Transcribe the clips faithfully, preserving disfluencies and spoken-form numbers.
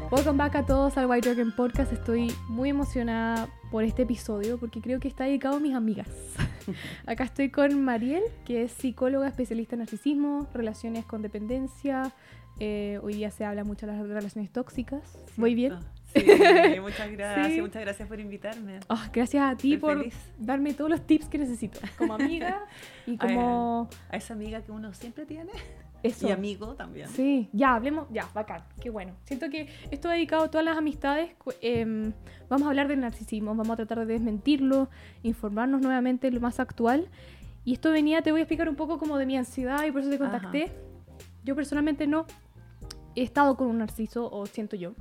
Welcome back a todos al White Dragon Podcast. Estoy muy emocionada por este episodio porque creo que está dedicado a mis amigas. Acá estoy con Mariel, que es psicóloga especialista en narcisismo, relaciones con dependencia. Eh, hoy día se habla mucho de las relaciones tóxicas. ¿Cierto? ¿Voy bien? Sí, muchas gracias, sí. muchas gracias por invitarme. Oh, gracias a ti Estoy por feliz. darme todos los tips que necesito, como amiga y como... A, a esa amiga que uno siempre tiene. Eso. Y amigo también. Sí, ya, hablemos, ya, bacán, qué bueno. Siento que esto dedicado a todas las amistades. Eh, vamos a hablar del narcisismo, vamos a tratar de desmentirlo, informarnos nuevamente de lo más actual. Y esto venía, te voy a explicar un poco como de mi ansiedad y por eso te contacté. Ajá. Yo personalmente no he estado con un narciso, o siento yo.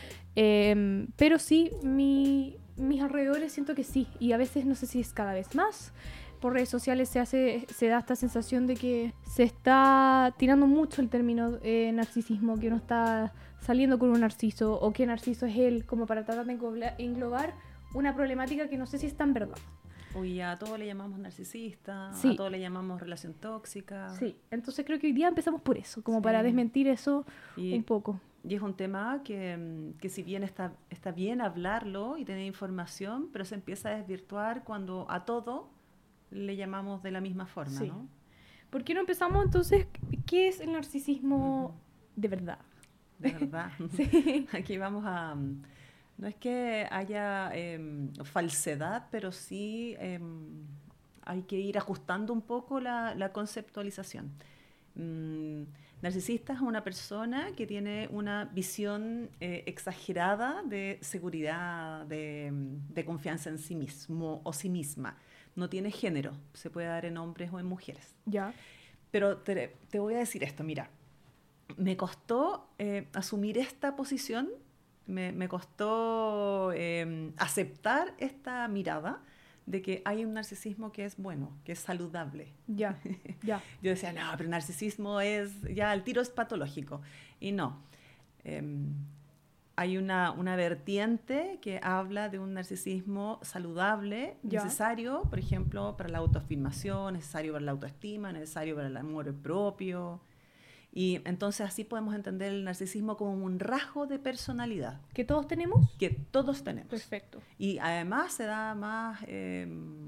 Eh, pero sí, mi, mis alrededores siento que sí. Y a veces no sé si es cada vez más. Por redes sociales se hace se da esta sensación de que se está tirando mucho el término eh, narcisismo, que uno está saliendo con un narciso o que narciso es él, como para tratar de englobar una problemática que no sé si es tan verdad. Uy, a todos le llamamos narcisista, sí. a todos le llamamos relación tóxica. Sí, entonces creo que hoy día empezamos por eso, como sí. para desmentir eso y, un poco. Y es un tema que, que si bien está, está bien hablarlo y tener información, pero se empieza a desvirtuar cuando a todo le llamamos de la misma forma, sí. ¿no? ¿Por qué no empezamos entonces? ¿Qué es el narcisismo uh-huh. de verdad? De verdad. Sí. Aquí vamos a... No es que haya eh, falsedad, pero sí eh, hay que ir ajustando un poco la, la conceptualización. Mm, narcisista es una persona que tiene una visión eh, exagerada de seguridad, de, de confianza en sí mismo o sí misma. No tiene género, se puede dar en hombres o en mujeres. Ya. Pero te, te voy a decir esto, mira, me costó eh, asumir esta posición, me, me costó eh, aceptar esta mirada de que hay un narcisismo que es bueno, que es saludable. Ya, ya. Yo decía, no, pero el narcisismo es, ya el tiro es patológico. Y no. Eh, Hay una, una vertiente que habla de un narcisismo saludable, ya. necesario, por ejemplo, para la autoafirmación, necesario para la autoestima, necesario para el amor propio. Y entonces así podemos entender el narcisismo como un rasgo de personalidad. ¿Que todos tenemos? Que todos tenemos. Perfecto. Y además se da más eh,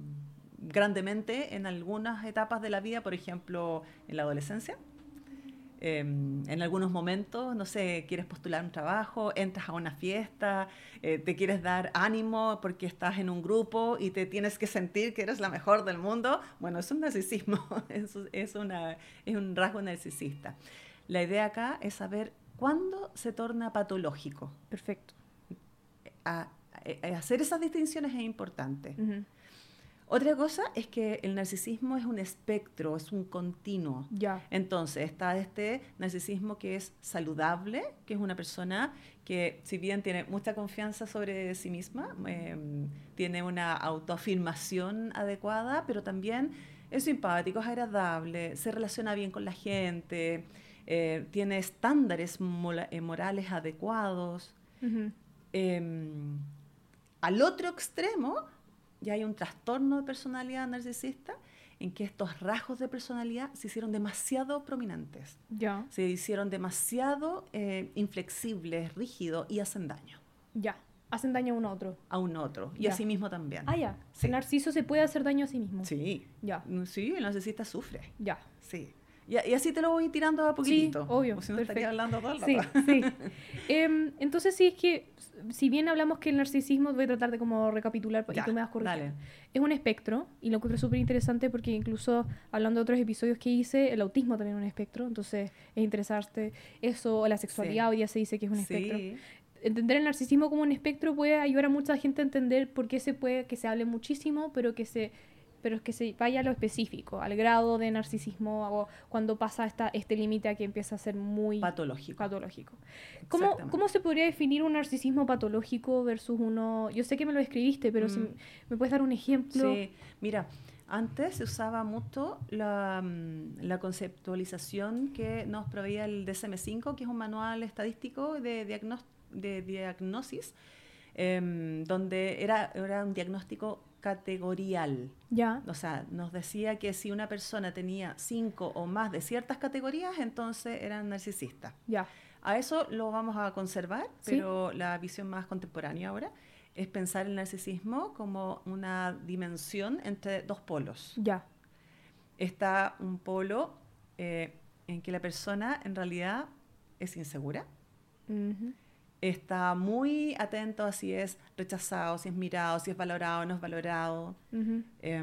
grandemente en algunas etapas de la vida, por ejemplo, en la adolescencia. Eh, en algunos momentos, no sé, quieres postular un trabajo, entras a una fiesta, eh, te quieres dar ánimo porque estás en un grupo y te tienes que sentir que eres la mejor del mundo. Bueno, es un narcisismo, es, es, una, es un rasgo narcisista. La idea acá es saber cuándo se torna patológico. Perfecto. A, a hacer esas distinciones es importante. Uh-huh. Otra cosa es que el narcisismo es un espectro, es un continuo. Ya. Entonces está este narcisismo que es saludable, que es una persona que si bien tiene mucha confianza sobre sí misma, eh, tiene una autoafirmación adecuada, pero también es simpático, es agradable, se relaciona bien con la gente, eh, tiene estándares mola, eh, morales adecuados. Uh-huh. Eh, al otro extremo, ya hay un trastorno de personalidad narcisista en que estos rasgos de personalidad se hicieron demasiado prominentes. Ya. Se hicieron demasiado eh, inflexibles, rígidos y hacen daño. Ya. Hacen daño a un otro. A un otro. Y ya. a sí mismo también. Ah, ya. Sí. El narciso se puede hacer daño a sí mismo. Sí. Ya. Sí, el narcisista sufre. Ya. Sí. Y, y así te lo voy tirando a poquitito. Sí, obvio. O si no perfecto. estaría hablando todo el rato. Sí, sí. eh, entonces sí, es que si bien hablamos que el narcisismo, voy a tratar de como recapitular ya, y tú me vas corrigiendo. Dale. Es un espectro y lo encuentro súper interesante porque incluso hablando de otros episodios que hice, el autismo también es un espectro, entonces es interesarte eso, o la sexualidad, sí. Hoy día se dice que es un espectro. Sí. Entender el narcisismo como un espectro puede ayudar a mucha gente a entender por qué se puede, que se hable muchísimo, pero que se... pero es que se vaya a lo específico, al grado de narcisismo, o cuando pasa esta, este límite a que empieza a ser muy patológico. patológico. ¿Cómo, ¿Cómo se podría definir un narcisismo patológico versus uno? Yo sé que me lo escribiste, pero mm. si me puedes dar un ejemplo. Sí, mira, antes se usaba mucho la, la conceptualización que nos proveía el D S M cinco, que es un manual estadístico de, diagnos, de diagnosis, eh, donde era, era un diagnóstico categorial. Ya. O sea, nos decía que si una persona tenía cinco o más de ciertas categorías, entonces eran narcisistas. Ya. A eso lo vamos a conservar, Sí. pero la visión más contemporánea ahora es pensar el narcisismo como una dimensión entre dos polos. Ya. Está un polo eh, en que la persona en realidad es insegura, Ujú. está muy atento a si es rechazado, si es mirado, si es valorado o no es valorado. Ujú.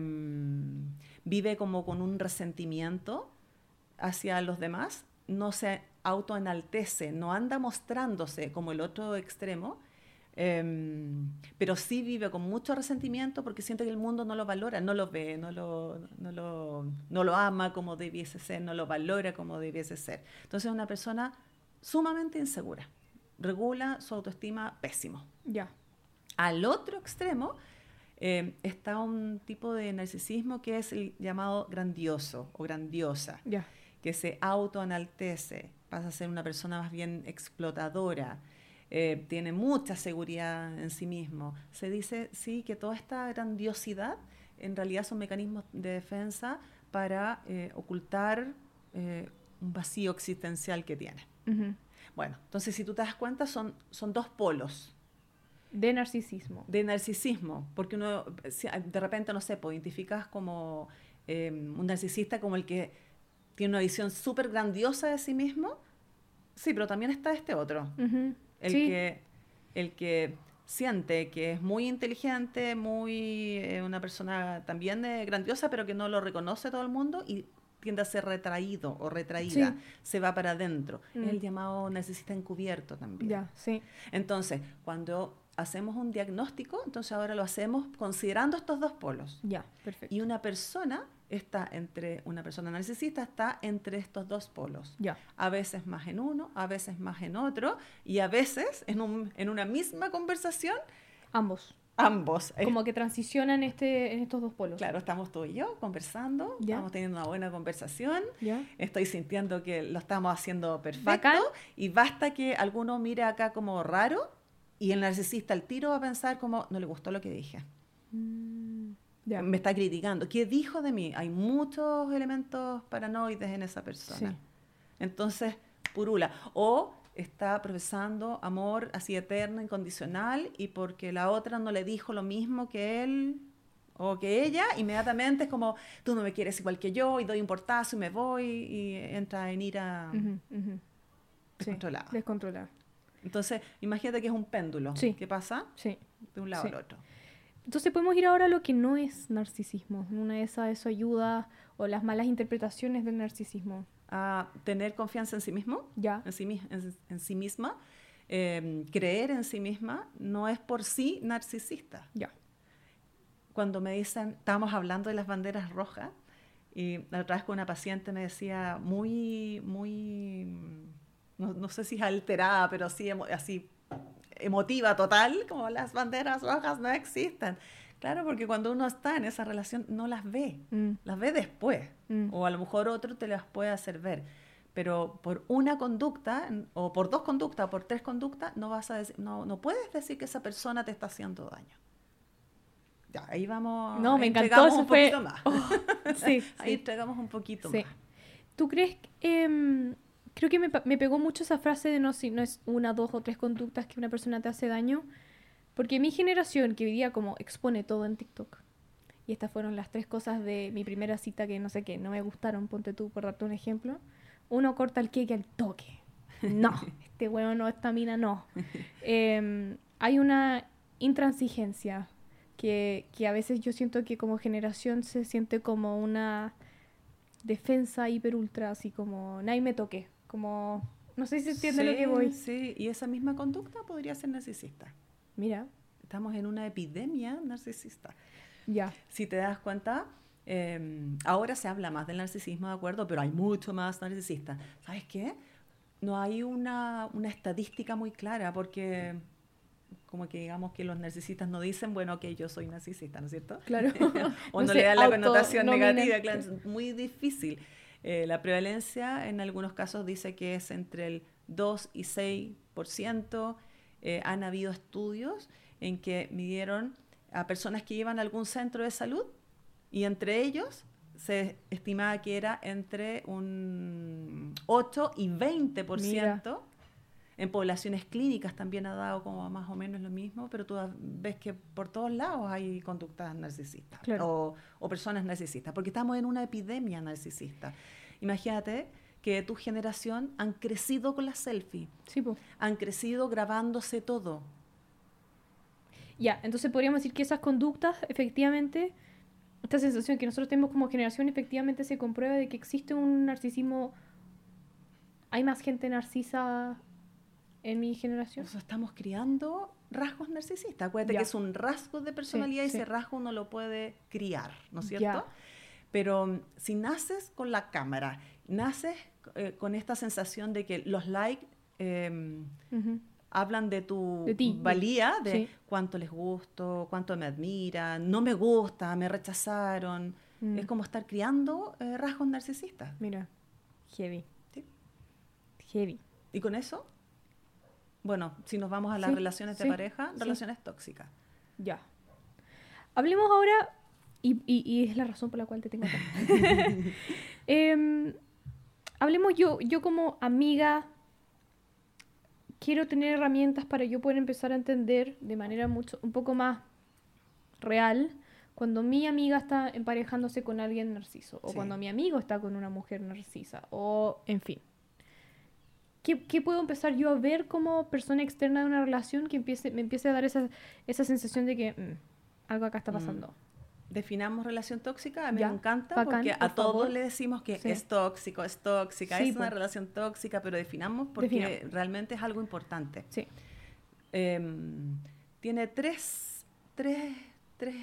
Em, vive como con un resentimiento hacia los demás, no se autoenaltece, no anda mostrándose como el otro extremo, em, pero sí vive con mucho resentimiento porque siente que el mundo no lo valora, no lo ve, no lo, no lo, no lo ama como debiese ser, no lo valora como debiese ser. Entonces es una persona sumamente insegura, regula su autoestima pésimo. Ya. Al otro extremo eh, está un tipo de narcisismo que es el llamado grandioso o grandiosa, Ya. que se autoenaltece, pasa a ser una persona más bien explotadora, eh, tiene mucha seguridad en sí mismo. Se dice, sí, que toda esta grandiosidad en realidad son mecanismos de defensa para eh, ocultar eh, un vacío existencial que tiene. Ujú. Bueno, entonces si tú te das cuenta son, son dos polos De narcisismo. de narcisismo, porque uno si de repente, no sé, pues identificas como eh, un narcisista como el que tiene una visión súper grandiosa de sí mismo, sí, pero también está este otro, Ujú. el, Sí. que, el que siente que es muy inteligente, muy eh, una persona también eh, grandiosa, pero que no lo reconoce todo el mundo y tiende a ser retraído o retraída, Sí. se va para adentro. Mm. Es el llamado narcisista encubierto también. Ya, sí. Entonces, cuando hacemos un diagnóstico, entonces ahora lo hacemos considerando estos dos polos. Ya, perfecto. Y una persona está entre, una persona narcisista está entre estos dos polos. Ya. A veces más en uno, a veces más en otro, y a veces en, un, en una misma conversación, Ambos. ambos. Es- Como que transicionan este, en estos dos polos. Claro, estamos tú y yo conversando, Ya. estamos teniendo una buena conversación, Ya. estoy sintiendo que lo estamos haciendo perfecto, Bacán. y basta que alguno mire acá como raro, y el narcisista al tiro va a pensar como, no le gustó lo que dije. Mm, ya. Me está criticando. ¿Qué dijo de mí? Hay muchos elementos paranoides en esa persona. Sí. Entonces, purula. O está profesando amor así eterno, incondicional, y porque la otra no le dijo lo mismo que él o que ella, inmediatamente es como, tú no me quieres igual que yo, y doy un portazo y me voy, y entra en ira Ujú, ujú. Sí, descontrolada. descontrolada. Entonces, imagínate que es un péndulo. Sí. ¿Qué pasa? Sí. De un lado Sí. al otro. Entonces podemos ir ahora a lo que no es narcisismo. Una de esas, eso ayuda, o las malas interpretaciones del narcisismo. A tener confianza en sí mismo, Ya. en sí, mis- en, en sí misma, eh, creer en sí misma, no es por sí narcisista. Ya. Cuando me dicen, estábamos hablando de las banderas rojas, y la otra vez con una paciente me decía muy, muy, no, no sé si es alterada, pero sí emo- así emotiva total, como las banderas rojas no existen. Claro, porque cuando uno está en esa relación no las ve, Mm, las ve después, mm. o a lo mejor otro te las puede hacer ver. Pero por una conducta, n- o por dos conductas, o por tres conductas, no vas a decir, no, no puedes decir que esa persona te está haciendo daño. Ya, ahí vamos, No, ahí me encantó, entregamos eso un fue- poquito más. Oh, sí, Ahí sí. entregamos un poquito Sí. más. ¿Tú crees que, em, creo que me, pa- me pegó mucho esa frase de no, si no es una, dos o tres conductas que una persona te hace daño? Porque mi generación, que hoy día como expone todo en TikTok, y estas fueron las tres cosas de mi primera cita que no sé qué, no me gustaron, ponte tú por darte un ejemplo. Uno corta el cake al toque. No, este huevo no, esta mina no. Em, hay una intransigencia que, que a veces yo siento que como generación se siente como una defensa hiper ultra, así como nadie me toque, como no sé si se entiende lo que Sí, voy. sí, y esa misma conducta podría ser narcisista. Mira, Estamos en una epidemia narcisista. ya, Si te das cuenta, eh, ahora se habla más del narcisismo, ¿de acuerdo? Pero hay mucho más narcisistas. ¿Sabes qué? No hay una, una estadística muy clara porque como que digamos que los narcisistas no dicen, bueno, ok, yo soy narcisista, ¿no es cierto? claro. O No no, se le dan la connotación autonominan. negativa, claro, es muy difícil. Eh, la prevalencia en algunos casos dice que es entre el dos y seis por ciento. Eh, han habido estudios en que midieron a personas que iban a algún centro de salud y entre ellos se estimaba que era entre un ocho y veinte por ciento En poblaciones clínicas también ha dado como más o menos lo mismo, pero tú ves que por todos lados hay conductas narcisistas, Claro. o, o personas narcisistas, porque estamos en una epidemia narcisista. Imagínate que tu generación han crecido con la selfie, Sí, po. han crecido grabándose todo. Ya, entonces podríamos decir que esas conductas, efectivamente, esta sensación que nosotros tenemos como generación, efectivamente se comprueba de que existe un narcisismo. ¿Hay más gente narcisa en mi generación? Nosotros estamos criando rasgos narcisistas. Acuérdate Ya. que es un rasgo de personalidad Sí, y sí. ese rasgo uno lo puede criar, ¿no es cierto? Ya. Pero mm, si naces con la cámara, naces eh, con esta sensación de que los likes eh, Ujú. hablan de tu De ti, de- valía, de sí. cuánto les gusto, cuánto me admiran, no me gusta, me rechazaron. Mm. Es como estar criando eh, rasgos narcisistas. Mira, heavy. ¿Sí? Heavy. Y con eso, bueno, si nos vamos a las Sí, relaciones de sí, pareja, sí. relaciones tóxicas. Ya. Hablemos ahora, y, y- y es la razón por la cual te tengo acá. Em, hablemos yo, yo como amiga, quiero tener herramientas para yo poder empezar a entender de manera mucho, un poco más real cuando mi amiga está emparejándose con alguien narciso, o Sí. cuando mi amigo está con una mujer narcisa, o en fin. ¿Qué, qué puedo empezar yo a ver como persona externa de una relación que empiece, me empiece a dar esa, esa sensación de que mm, algo acá está Mm. pasando? Definamos relación tóxica, a mí Ya, me encanta bacán, porque por a todos favor. le decimos que Sí. es tóxico, es tóxica, Sí, es una po. relación tóxica, pero definamos porque Definamos. realmente es algo importante. Sí. Em, tiene tres, tres, tres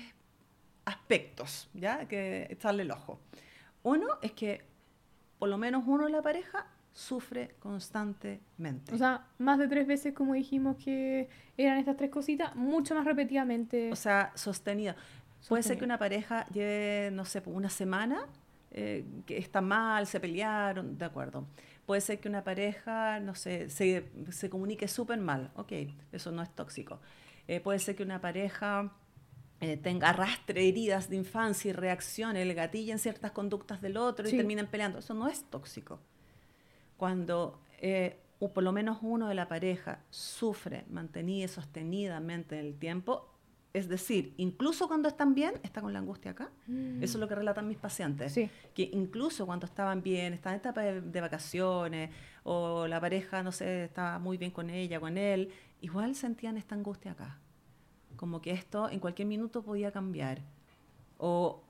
aspectos, ¿ya? Que echarle el ojo. Uno es que por lo menos uno de la pareja sufre constantemente. O sea, más de tres veces, como dijimos que eran estas tres cositas, mucho más repetidamente. O sea, sostenida. Puede ser sostenido. que una pareja lleve, no sé, una semana eh, que está mal, se pelearon, de acuerdo. Puede ser que una pareja, no sé, se, se comunique súper mal. Ok, eso no es tóxico. Eh, puede ser que una pareja eh, tenga arrastre heridas de infancia y reaccione, le gatillen ciertas conductas del otro y Sí. terminen peleando. Eso no es tóxico. Cuando eh, o por lo menos uno de la pareja sufre mantenida y sostenidamente en el tiempo, es decir, incluso cuando están bien, está con la angustia acá. Mm. Eso es lo que relatan mis pacientes. Sí. Que incluso cuando estaban bien, estaban en etapa de, de vacaciones, o la pareja, no sé, estaba muy bien con ella, con él, igual sentían esta angustia acá. Como que esto en cualquier minuto podía cambiar. O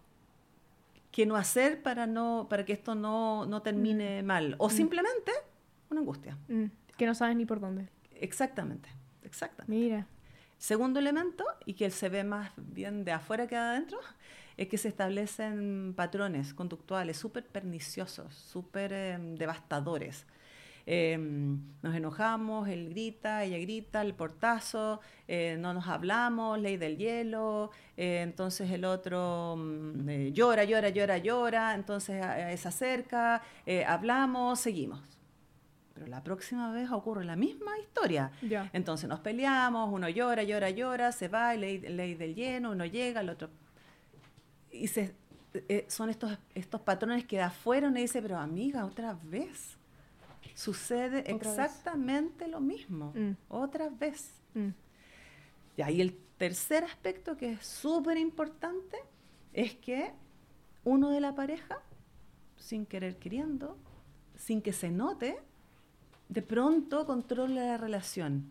qué no hacer para, no, para que esto no, no termine mal. O Mm. simplemente una angustia. Mm, que no sabes ni por dónde. Exactamente, exactamente. Mira. Segundo elemento, y que se ve más bien de afuera que de adentro, es que se establecen patrones conductuales súper perniciosos, súper eh, devastadores. Eh, nos enojamos, él grita, ella grita, el portazo, eh, no nos hablamos, ley del hielo, eh, entonces el otro mm, eh, llora, llora, llora, llora, entonces eh, se acerca, eh, hablamos, seguimos. Pero la próxima vez ocurre la misma historia. Ya. Entonces nos peleamos, uno llora, llora, llora, se va, ley, ley del lleno, uno llega, el otro... Y se, eh, son estos, estos patrones que de afuera uno dice, pero amiga, otra vez. Sucede Otra exactamente lo mismo. Mm. Otra vez. Mm. Y ahí el tercer aspecto que es súper importante es que uno de la pareja, sin querer queriendo, sin que se note, de pronto controla la relación.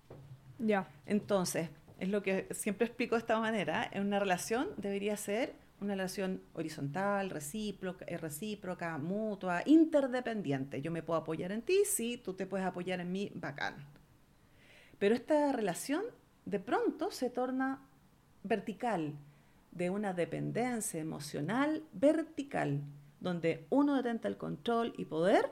Ya. Entonces, es lo que siempre explico de esta manera, en una relación debería ser una relación horizontal, recíproca, eh, recíproca, mutua, interdependiente. Yo me puedo apoyar en ti, sí, tú te puedes apoyar en mí, bacán. Pero esta relación de pronto se torna vertical, de una dependencia emocional vertical, donde uno detenta el control y poder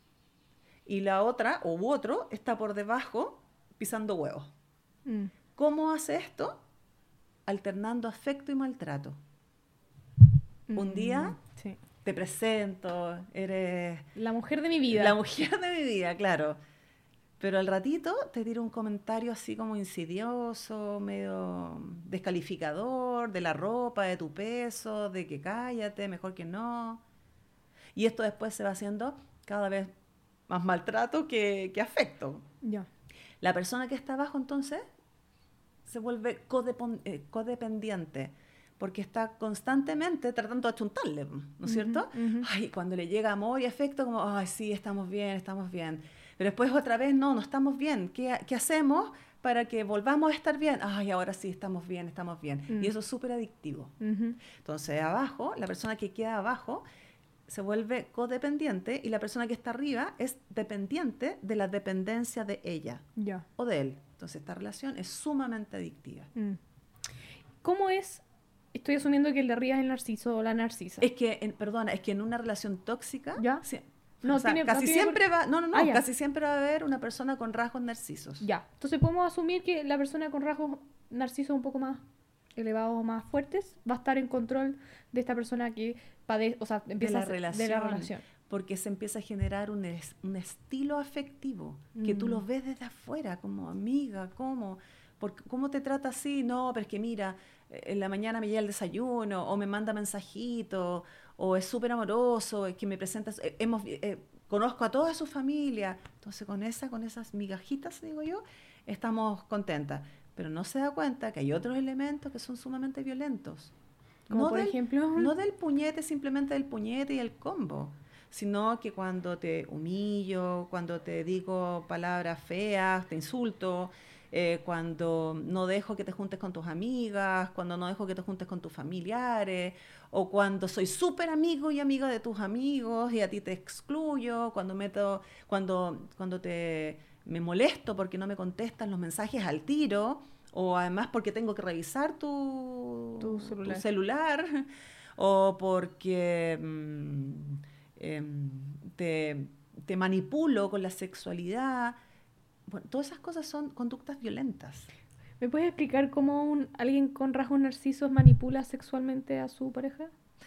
y la otra u otro está por debajo pisando huevos. Mm. ¿Cómo hace esto? Alternando afecto y maltrato. Un día Mm, sí. te presento, eres La mujer de mi vida. la mujer de mi vida, claro. Pero al ratito te tiro un comentario así como insidioso, medio descalificador, de la ropa, de tu peso, de que cállate, mejor que no. Y esto después se va haciendo cada vez más maltrato que, que afecto. Ya. La persona que está abajo, entonces, se vuelve codepon- eh, codependiente, porque está constantemente tratando de achuntarle, ¿no es cierto? Ujú, ujú. Ay, cuando le llega amor y afecto, como, ay, sí, estamos bien, estamos bien. Pero después otra vez, no, no estamos bien. ¿Qué, qué hacemos para que volvamos a estar bien? Ay, ahora sí, estamos bien, estamos bien. Mm. Y eso es súper adictivo. Ujú. Entonces, abajo, la persona que queda abajo se vuelve codependiente y la persona que está arriba es dependiente de la dependencia de ella Ya. o de él. Entonces, esta relación es sumamente adictiva. Mm. ¿Cómo es? Estoy asumiendo que el de arriba es el narciso o la narcisa. Es que, en- perdona, es que en una relación tóxica, ¿Ya? sí, No o sea, tiene- no casi tiene por- siempre va, no, no, no, Ah, ya. casi siempre va a haber una persona con rasgos narcisos. Ya. Entonces podemos asumir que la persona con rasgos narcisos un poco más elevados o más fuertes va a estar en control de esta persona que padece, o sea, empieza la a ser- relación. de la relación. Porque se empieza a generar un, es- un estilo afectivo que tú Mm. lo ves desde afuera, como amiga, ¿cómo? Porque, ¿cómo te trata así? No, pero es que mira, eh, en la mañana me llega el desayuno, o me manda mensajitos, o es súper amoroso, es que me presenta, eh, hemos, eh, conozco a toda su familia. Entonces, con, esa, con esas migajitas, digo yo, estamos contentas. Pero no se da cuenta que hay otros elementos que son sumamente violentos. Como No por del, ejemplo... no del puñete, simplemente del puñete y el combo, sino que cuando te humillo, cuando te digo palabras feas, te insulto, eh, cuando no dejo que te juntes con tus amigas, cuando no dejo que te juntes con tus familiares, o cuando soy súper amigo y amiga de tus amigos y a ti te excluyo, cuando meto, cuando, cuando te me molesto porque no me contestan los mensajes al tiro, o además porque tengo que revisar tu, Tu celular. tu celular, o porque mm, em, te, te manipulo con la sexualidad. Bueno, todas esas cosas son conductas violentas. ¿Me puedes explicar cómo un, alguien con rasgos narcisos manipula sexualmente a su pareja?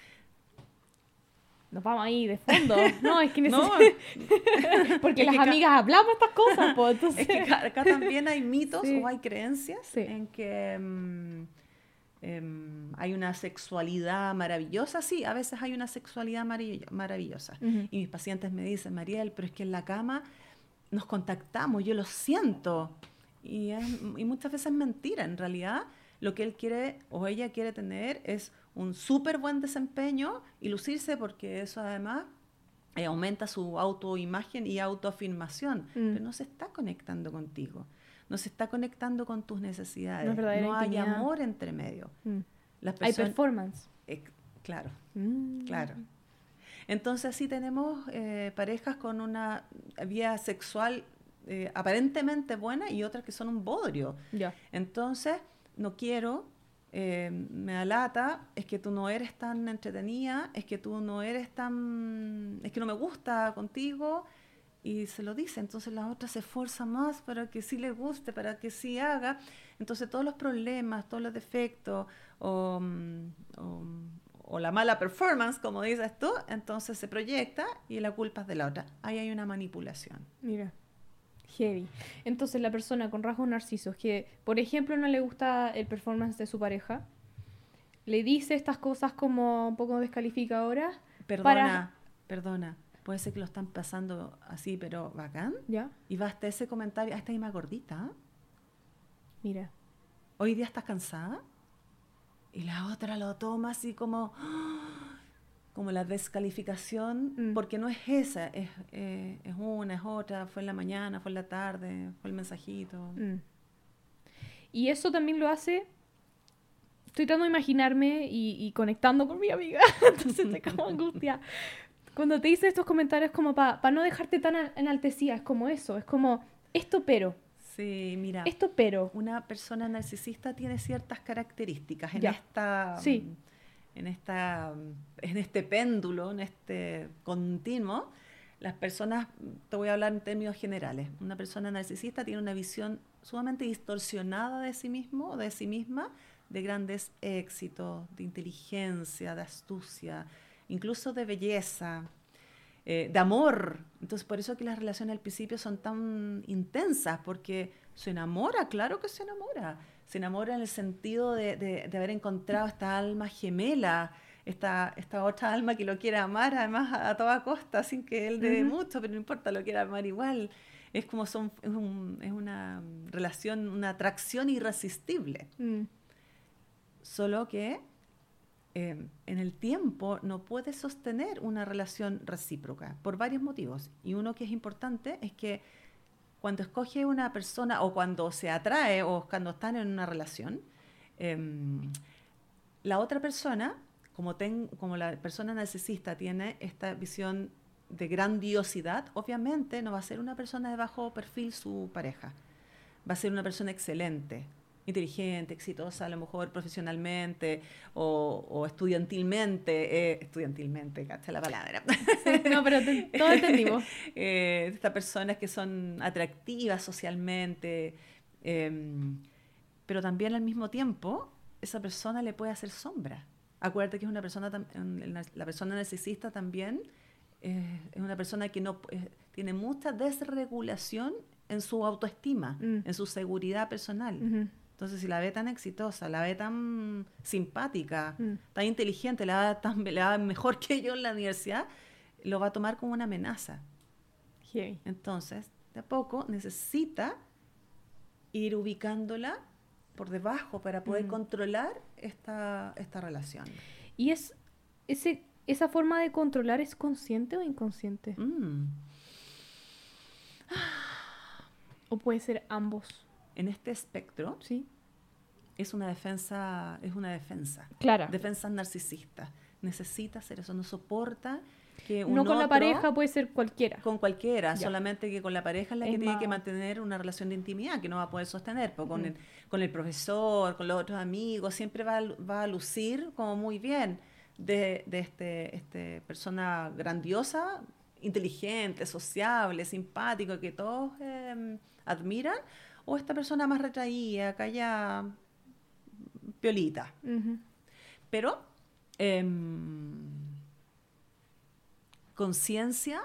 Nos vamos ahí de fondo. No, es que No, neces- Porque es las que ca- amigas hablamos estas cosas, pues, entonces... Es que acá, acá también hay mitos Sí. o hay creencias Sí. en que mm, em, hay una sexualidad maravillosa. Sí, a veces hay una sexualidad marav- maravillosa. Ujú. Y mis pacientes me dicen, Mariel, pero es que en la cama nos contactamos, yo lo siento. Y, es- y muchas veces es mentira. En realidad, lo que él quiere o ella quiere tener es un súper buen desempeño y lucirse, porque eso además eh, aumenta su autoimagen y autoafirmación, Mm. pero no se está conectando contigo, no se está conectando con tus necesidades, No es verdadera no hay intimidad. amor entre medio. Mm. Las Hay personas, performance. eh, claro, Mm. claro. Entonces así tenemos eh, parejas con una vía sexual eh, aparentemente buena y otras que son un bodrio. Ya. Entonces, no quiero, eh, me da lata, es que tú no eres tan entretenida, es que tú no eres tan, es que no me gusta contigo, y se lo dice. Entonces la otra se esfuerza más para que sí le guste, para que sí haga. Entonces todos los problemas, todos los defectos o, mm, o, o la mala performance, como dices tú, entonces se proyecta y la culpa es de la otra. Ahí hay una manipulación. Mira. Heavy. Entonces la persona con rasgos narcisos que, por ejemplo, no le gusta el performance de su pareja, le dice estas cosas como un poco descalificadoras. Perdona, Para- perdona. Puede ser que lo están pasando así, pero bacán. ¿Ya? Y va hasta ese comentario, ah, está ahí más gordita. ¿eh? Mira. Hoy día estás cansada. Y la otra lo toma así como, ¡ah! Como la descalificación, Mm. porque no es esa, es, eh, es una, es otra, fue en la mañana, fue en la tarde, fue el mensajito. Mm. Y eso también lo hace... Estoy tratando de imaginarme y, y conectando con mi amiga. Entonces estoy como angustia. Cuando te dicen estos comentarios como para no dejarte tan a- enaltecida, es como eso, es como esto pero, Sí, mira, esto pero. una persona narcisista tiene ciertas características en Ya. esta Sí. en esta en este péndulo, en este continuo. Las personas, te voy a hablar en términos generales, una persona narcisista tiene una visión sumamente distorsionada de sí mismo o de sí misma, de grandes éxitos, de inteligencia, de astucia, incluso de belleza, eh, de amor. Entonces, por eso que las relaciones al principio son tan intensas, porque se enamora, claro que se enamora. Se enamora en el sentido de, de, de haber encontrado esta alma gemela, esta, esta otra alma que lo quiere amar, además a, a toda costa, sin que él dé Ujú. mucho, pero no importa, lo quiere amar igual. Es como son, es, un- es una relación, una atracción irresistible. Mm. Solo que eh, en el tiempo no puede sostener una relación recíproca por varios motivos. Y uno que es importante es que cuando escoge una persona o cuando se atrae o cuando están en una relación, em, la otra persona, como, ten- como la persona narcisista tiene esta visión de grandiosidad, obviamente no va a ser una persona de bajo perfil su pareja. Va a ser una persona excelente, inteligente, exitosa, a lo mejor profesionalmente o, o estudiantilmente, eh, estudiantilmente, cacha la palabra. Sí, no, pero te- todo entendimos. Eh, estas personas que son atractivas socialmente, em, pero también al mismo tiempo esa persona le puede hacer sombra. Acuérdate que es una persona, tam- en- la la persona narcisista también eh, es una persona que no eh, tiene mucha desregulación en su autoestima, Mm. en su seguridad personal. Ujú. Entonces, si la ve tan exitosa, la ve tan simpática, Mm. tan inteligente, la va, tan, la va mejor que yo en la universidad, lo va a tomar como una amenaza. Heavy. Entonces, de a poco necesita ir ubicándola por debajo para poder Mm. controlar esta, esta relación. ¿Y es ese, esa forma de controlar es consciente o inconsciente? Mm. ¿O puede ser ambos? En este espectro ¿Sí? es una defensa, es una defensa, Clara. defensa narcisista. Necesita hacer eso, no soporta que un No con la otro- pareja, puede ser cualquiera. con cualquiera, Ya. solamente que con la pareja es la Es que tiene más- que mantener una relación de intimidad que no va a poder sostener, pues con, Mm. el, con el profesor, con los otros amigos, siempre va a, lu- va a lucir como muy bien de, de este, este persona grandiosa, inteligente, sociable, simpático, que todos eh, admiran, o esta persona más retraída, callada, piolita. Ujú. Pero em, conciencia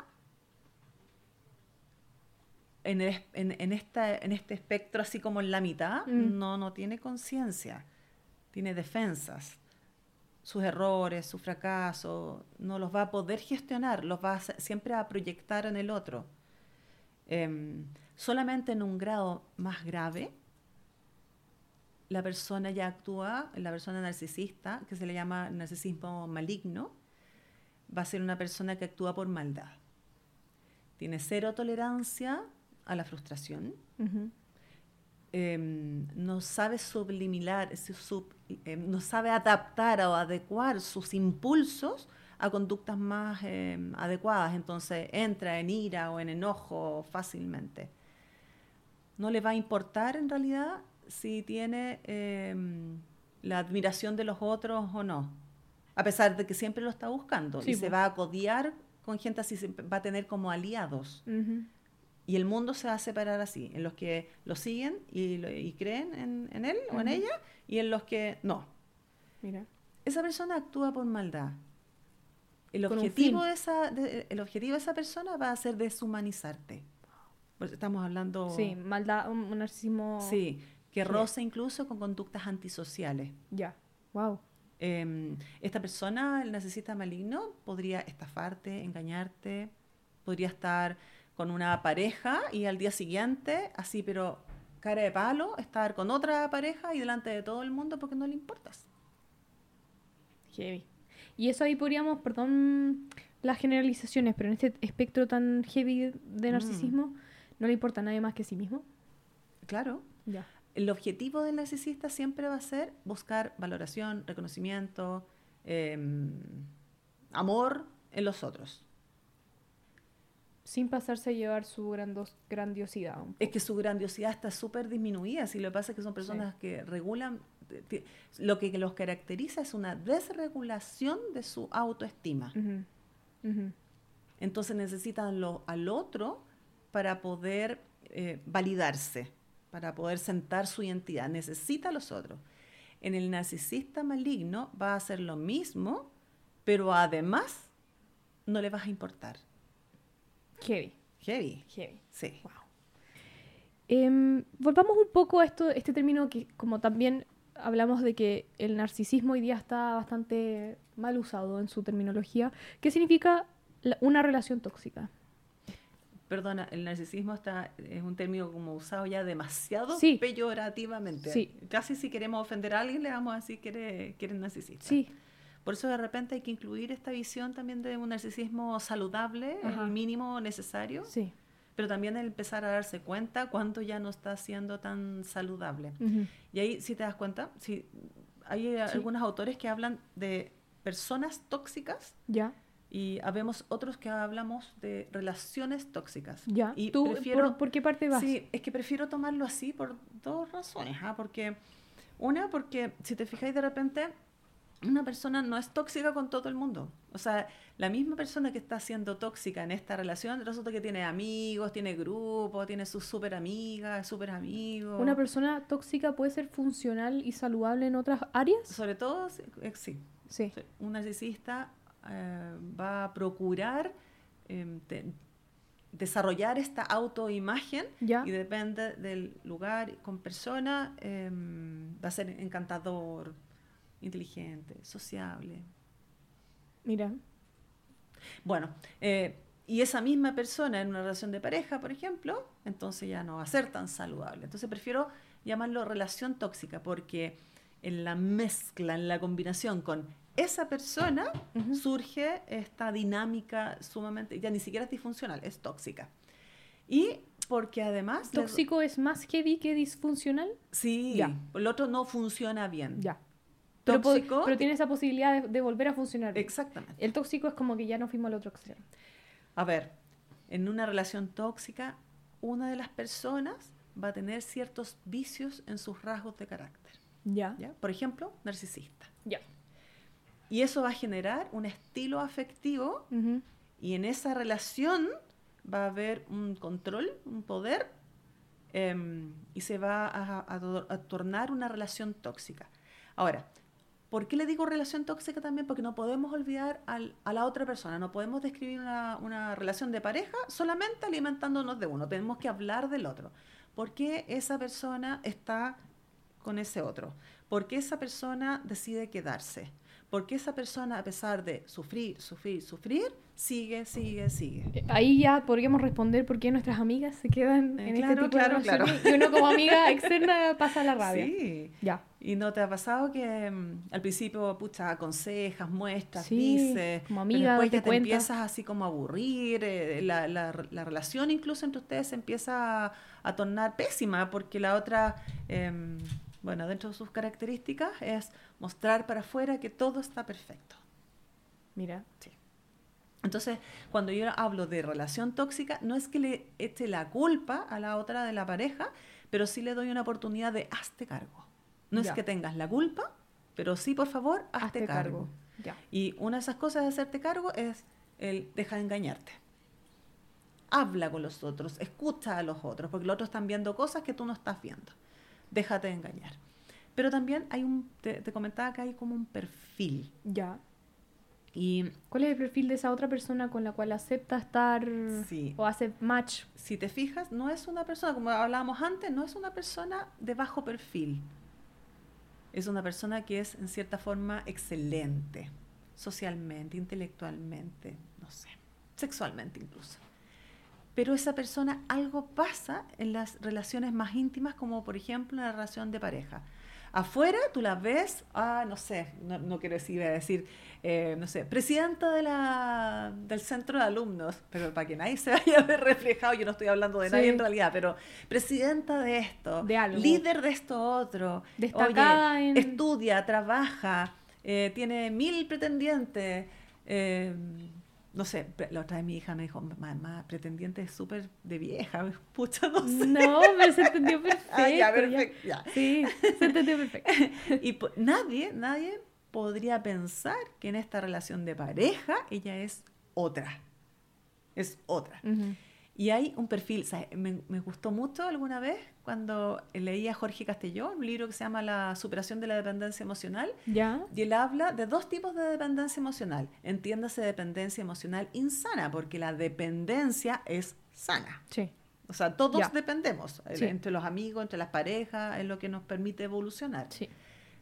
en, el- en- en esta- en este espectro así como en la mitad, Mm. no, no tiene conciencia, tiene defensas. Sus errores, sus fracasos, no los va a poder gestionar, los va a hacer- siempre a proyectar en el otro. Em, solamente en un grado más grave, la persona ya actúa, la persona narcisista, que se le llama narcisismo maligno, va a ser una persona que actúa por maldad. Tiene cero tolerancia a la frustración, Ujú. eh, no sabe subliminar, es sub- eh, no sabe adaptar o adecuar sus impulsos a conductas más eh, adecuadas, entonces entra en ira o en enojo fácilmente. No le va a importar en realidad si tiene eh, la admiración de los otros o no, a pesar de que siempre lo está buscando Sí, y se po. va a codiar con gente así, se va a tener como aliados. Ujú. Y el mundo se va a separar así, en los que lo siguen y, lo- y creen en, en él o en Ujú. ella, y en los que no. Mira. Esa persona actúa por maldad. El Con un objetivo, fin. de esa, de- el objetivo de esa persona va a ser deshumanizarte. Pues estamos hablando, Sí, maldad, un, un narcisismo. sí, que Sí. roza incluso con conductas antisociales. Ya. Wow. Eh, esta persona, el narcisista maligno, podría estafarte, engañarte, podría estar con una pareja y al día siguiente, así pero cara de palo, estar con otra pareja y delante de todo el mundo porque no le importas. Heavy. Y eso ahí podríamos, perdón las generalizaciones, pero en este espectro tan heavy de Mm. narcisismo, no le importa a nadie más que a sí mismo. Claro. Ya. El objetivo del narcisista siempre va a ser buscar valoración, reconocimiento, eh, amor en los otros. Sin pasarse a llevar su grandos- grandiosidad. un Es poco. que su grandiosidad está súper disminuida. Si lo que pasa es que son personas que regulan, t- t- lo que los caracteriza es una desregulación de su autoestima. Ujú. Ujú. Entonces necesitan lo, al otro para poder eh, validarse, para poder sentar su identidad. Necesita a los otros. En el narcisista maligno va a hacer lo mismo, pero además no le vas a importar. Heavy. Heavy. Heavy. Sí. Wow. Em, volvamos un poco a esto, este término que como también hablamos de que el narcisismo hoy día está bastante mal usado en su terminología. ¿Qué significa la- una relación tóxica? Perdona, el narcisismo está, es un término como usado ya demasiado Sí. peyorativamente. Sí. Casi si queremos ofender a alguien le vamos a decir que eres, que eres narcisista. Sí. Por eso de repente hay que incluir esta visión también de un narcisismo saludable, Ajá. el mínimo necesario, Sí. pero también el empezar a darse cuenta cuánto ya no está siendo tan saludable. Ujú. Y ahí, si te das cuenta, si hay eh, Sí. algunos autores que hablan de personas tóxicas Ya. y habemos otros que hablamos de relaciones tóxicas. Ya. Y ¿Tú prefiero, por, por qué parte vas? Sí, es que prefiero tomarlo así por dos razones. ¿ah? Porque, una, porque si te fijáis de repente, una persona no es tóxica con todo el mundo. O sea, la misma persona que está siendo tóxica en esta relación, resulta que tiene amigos, tiene grupos, tiene sus súper amigas, súper amigos. ¿Una persona tóxica puede ser funcional y saludable en otras áreas? Sobre todo, sí, eh, sí. Sí. Sí, un narcisista eh, va a procurar eh, te- desarrollar esta autoimagen Ya. y depende del lugar con persona, eh, va a ser encantador, inteligente, sociable. Mira. Bueno, eh, y esa misma persona en una relación de pareja, por ejemplo, entonces ya no va a ser tan saludable. Entonces prefiero llamarlo relación tóxica porque en la mezcla, en la combinación con esa persona, Ujú. surge esta dinámica sumamente, ya ni siquiera es disfuncional, es tóxica. Y porque además... le- ¿Tóxico es más heavy que disfuncional? Sí, Ya. el otro no funciona bien. Ya. Pero, po- Tóxico, pero tiene esa posibilidad de, de volver a funcionar bien. exactamente. El tóxico es como que ya no fuimos al otro extremo. A ver, en una relación tóxica, una de las personas va a tener ciertos vicios en sus rasgos de carácter. Ya. ¿Ya? Por ejemplo, narcisista. Ya. Y eso va a generar un estilo afectivo Ujú. y en esa relación va a haber un control, un poder, em, y se va a, a to- a tornar una relación tóxica. Ahora, ¿por qué le digo relación tóxica también? Porque no podemos olvidar al- a la otra persona, no podemos describir una, una relación de pareja solamente alimentándonos de uno, tenemos que hablar del otro. ¿Por qué esa persona está con ese otro? ¿Por qué esa persona decide quedarse? ¿Por qué esa persona, a pesar de sufrir, sufrir, sufrir, sigue, sigue, sigue? Eh, Ahí ya podríamos responder por qué nuestras amigas se quedan Eh, en claro, este tipo claro, de relaciones claro. y uno como amiga externa pasa la rabia. Sí. Ya. ¿Y no te ha pasado que mm, al principio, pucha, aconsejas, muestras, Sí, dices, como pero amiga, después date ya te cuenta. empiezas así como a aburrir, eh, la, la, la relación incluso entre ustedes se empieza a, a tornar pésima porque la otra, em, bueno, dentro de sus características es mostrar para afuera que todo está perfecto. Mira. Sí. Entonces, cuando yo hablo de relación tóxica, no es que le eche la culpa a la otra de la pareja, pero sí le doy una oportunidad de hazte cargo. No Ya. es que tengas la culpa, pero sí, por favor, hazte, Hazte cargo. cargo. Ya. Y una de esas cosas de hacerte cargo es el deja de engañarte. Habla con los otros, escucha a los otros, porque los otros están viendo cosas que tú no estás viendo. Déjate de engañar. Pero también hay un, te, te comentaba que hay como un perfil. Ya. Y ¿Cuál es el perfil de esa otra persona con la cual acepta estar Sí. o hace match? si te fijas, no es una persona, como hablábamos antes, no es una persona de bajo perfil. Es una persona que es en cierta forma excelente, socialmente, intelectualmente, no sé, sexualmente incluso. Pero esa persona, algo pasa en las relaciones más íntimas, como por ejemplo en la relación de pareja. Afuera tú la ves, ah, no sé, no, no quiero decir, iba a decir, eh, no sé, presidenta de la, del centro de alumnos, pero para que nadie se vaya a ver reflejado, yo no estoy hablando de Sí. nadie en realidad, pero presidenta de esto, De algo. líder de esto otro, Destacada oye, en- estudia, trabaja, eh, tiene mil pretendientes, eh, no sé, pre- la otra vez mi hija me dijo, mamá, pretendiente es súper de vieja, pucha, no sé. No, pero se entendió perfecto. Ah, ya, ya. perfecto, ya. Sí, se entendió perfecto. Y po- nadie, nadie podría pensar que en esta relación de pareja ella es otra. Es otra. Ujú. Y hay un perfil, ¿sabes? Me, me gustó mucho alguna vez cuando leí a Jorge Castellón, un libro que se llama La superación de la dependencia emocional, Ya. y él habla de dos tipos de dependencia emocional. Entiéndase dependencia emocional insana, porque la dependencia es sana. Sí. O sea, todos Ya. dependemos, eh, Sí. entre los amigos, entre las parejas, es lo que nos permite evolucionar. Sí.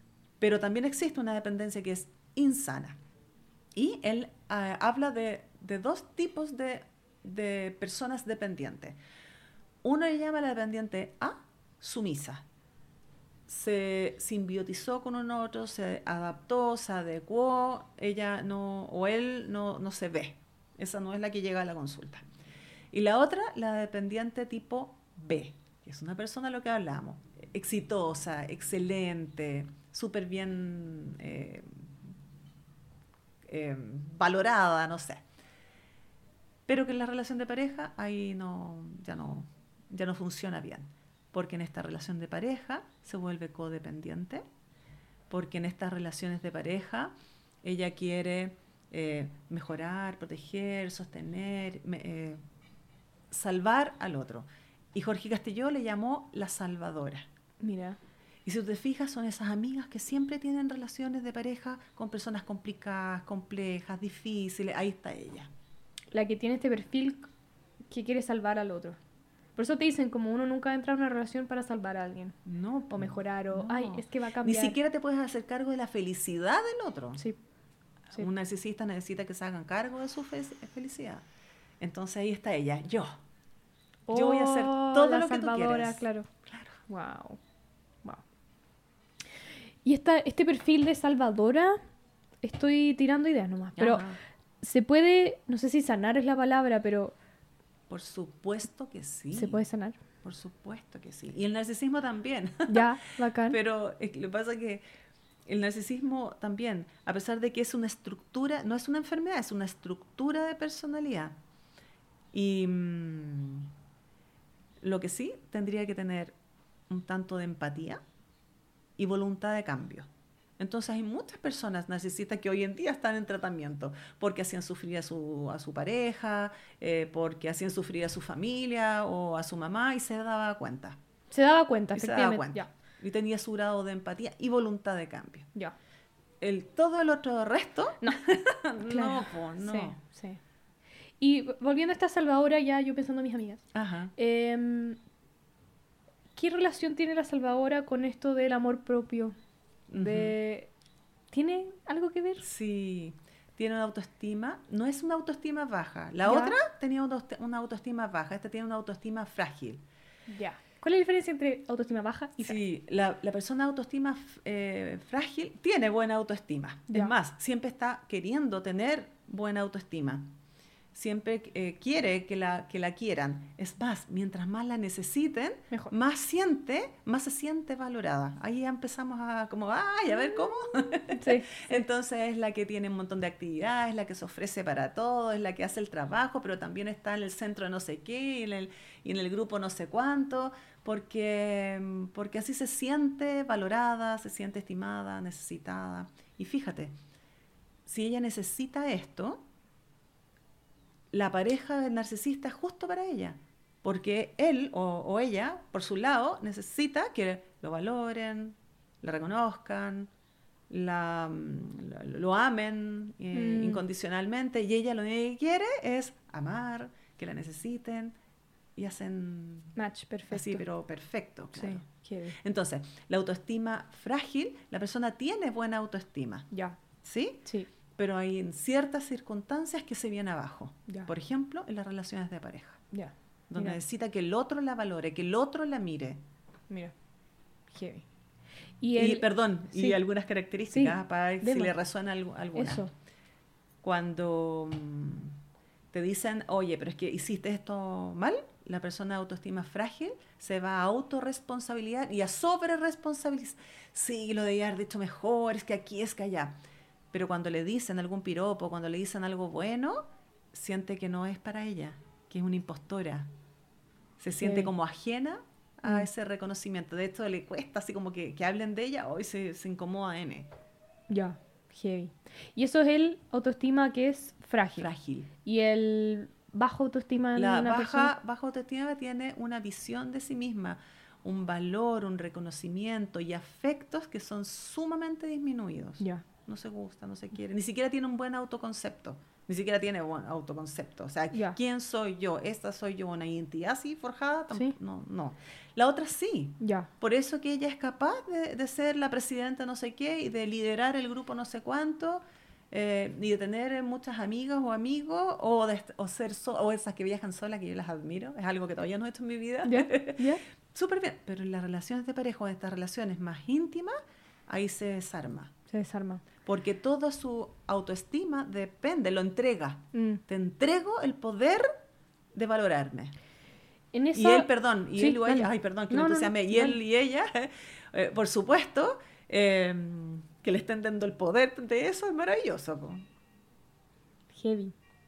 Pero también existe una dependencia que es insana. Y él uh, habla de, de dos tipos de, de personas dependientes. Uno le llama la dependiente A, sumisa. Se simbiotizó con un otro, se adaptó, se adecuó, ella no, o él no, no se ve. Esa no es la que llega a la consulta. Y la otra, la dependiente tipo B, que es una persona a lo que hablamos, exitosa, excelente, súper bien eh, eh, valorada, no sé. Pero que en la relación de pareja ahí no, ya, no, ya no funciona bien. Porque en esta relación de pareja se vuelve codependiente, porque en estas relaciones de pareja ella quiere eh, mejorar, proteger, sostener, me, eh, salvar al otro. Y Jorge Castelló le llamó la salvadora. Mira. Y si tú te fijas, son esas amigas que siempre tienen relaciones de pareja con personas complicadas, complejas, difíciles. Ahí está ella. La que tiene este perfil que quiere salvar al otro. Por eso te dicen, como uno nunca entra en una relación para salvar a alguien. No. O mejorar, o, no. ay, es que va a cambiar. Ni siquiera te puedes hacer cargo de la felicidad del otro. Sí. sí. Un narcisista necesita que se hagan cargo de su fe- felicidad. Entonces ahí está ella, yo. Oh, yo voy a hacer todo lo que tú quieres. Claro. claro. Wow. Wow. Y esta, este perfil de salvadora, estoy tirando ideas nomás. Pero Ajá. se puede, no sé si sanar es la palabra, pero... Por supuesto que sí. ¿Se puede sanar? Por supuesto que sí. Y el narcisismo también. Ya, bacán. Pero eh, lo que pasa es que el narcisismo también, a pesar de que es una estructura, no es una enfermedad, es una estructura de personalidad. Y mmm, lo que sí tendría que tener un tanto de empatía y voluntad de cambio. Entonces hay muchas personas narcisistas que hoy en día están en tratamiento porque hacían sufrir a su, a su pareja, eh, porque hacían sufrir a su familia o a su mamá y se daba cuenta. Se daba cuenta, y efectivamente. Se daba cuenta. Ya. Y tenía su grado de empatía y voluntad de cambio. Ya. El, todo el otro resto, no, no, po, no. Sí, sí. Y volviendo a esta salvadora, ya yo pensando en mis amigas. Ajá. Eh, ¿Qué relación tiene la salvadora con esto del amor propio? De... ¿Tiene algo que ver? Sí, tiene una autoestima, no es una autoestima baja. La ¿Ya? otra tenía una autoestima baja, esta tiene una autoestima frágil. Ya. ¿Cuál es la diferencia entre autoestima baja y frágil? Sí, la, la persona autoestima eh, frágil tiene buena autoestima. Ya. Es más, siempre está queriendo tener buena autoestima. Siempre eh, quiere que la, que la quieran. Es más, mientras más la necesiten, Mejor. más siente, más se siente valorada. Ahí ya empezamos a como, ay, a ver cómo. Sí. Entonces es la que tiene un montón de actividades, es la que se ofrece para todo, es la que hace el trabajo, pero también está en el centro de no sé qué y en el, y en el grupo no sé cuánto, porque, porque así se siente valorada, se siente estimada, necesitada. Y fíjate, si ella necesita esto, la pareja del narcisista es justo para ella, porque él o, o ella, por su lado, necesita que lo valoren, la reconozcan, la, la, lo amen eh, mm. incondicionalmente, y ella lo único que quiere es amar, que la necesiten, y hacen... Match, perfecto. Así, pero perfecto, claro. Sí, qué bien. Entonces, la autoestima frágil, la persona tiene buena autoestima. Ya. ¿Sí? Sí. Pero hay en ciertas circunstancias que se viene abajo. Ya. Por ejemplo, en las relaciones de pareja. Ya. Donde Mira. necesita que el otro la valore, que el otro la mire. Mira. Heavy. Y, y el... perdón, sí. y algunas características sí. para ver Dema. si le resuena alguna. Eso. Cuando um, te dicen, oye, pero es que hiciste esto mal, la persona de autoestima frágil se va a autorresponsabilizar y a sobreresponsabilizar. Sí, lo debía haber dicho mejor, es que aquí, es que allá. Pero cuando le dicen algún piropo, cuando le dicen algo bueno, siente que no es para ella, que es una impostora. Se siente sí. como ajena a mm. ese reconocimiento. De hecho, le cuesta así como que, que hablen de ella, hoy se, se incomoda N. Ya, heavy. Y eso es el autoestima que es frágil. Frágil. Y el bajo autoestima en La una baja, persona. baja autoestima tiene una visión de sí misma, un valor, un reconocimiento y afectos que son sumamente disminuidos. Ya. No se gusta, no se quiere, ni siquiera tiene un buen autoconcepto. Ni siquiera tiene un autoconcepto. O sea, Ya. ¿quién soy yo? ¿Esta soy yo una identidad así forjada? Tamp- Sí. No, no. La otra sí. Ya. Por eso que ella es capaz de, de ser la presidenta no sé qué y de liderar el grupo no sé cuánto, eh, y de tener muchas amigas o amigos, o, de, o ser so- o esas que viajan solas, que yo las admiro. Es algo que todavía no he hecho en mi vida. ¿Ya? ¿Ya? Súper bien. Pero en las relaciones de pareja, o en estas relaciones más íntimas, ahí se desarma. Se desarma. Porque toda su autoestima depende, lo entrega. Mm. Te entrego el poder de valorarme. En esa... Y él, perdón, y Sí, él o ella, dale. ay, perdón, que No, me no, entusiasmé, no, y él dale. y ella, eh, por supuesto, eh, que le estén dando el poder de eso es maravilloso. Po. Heavy.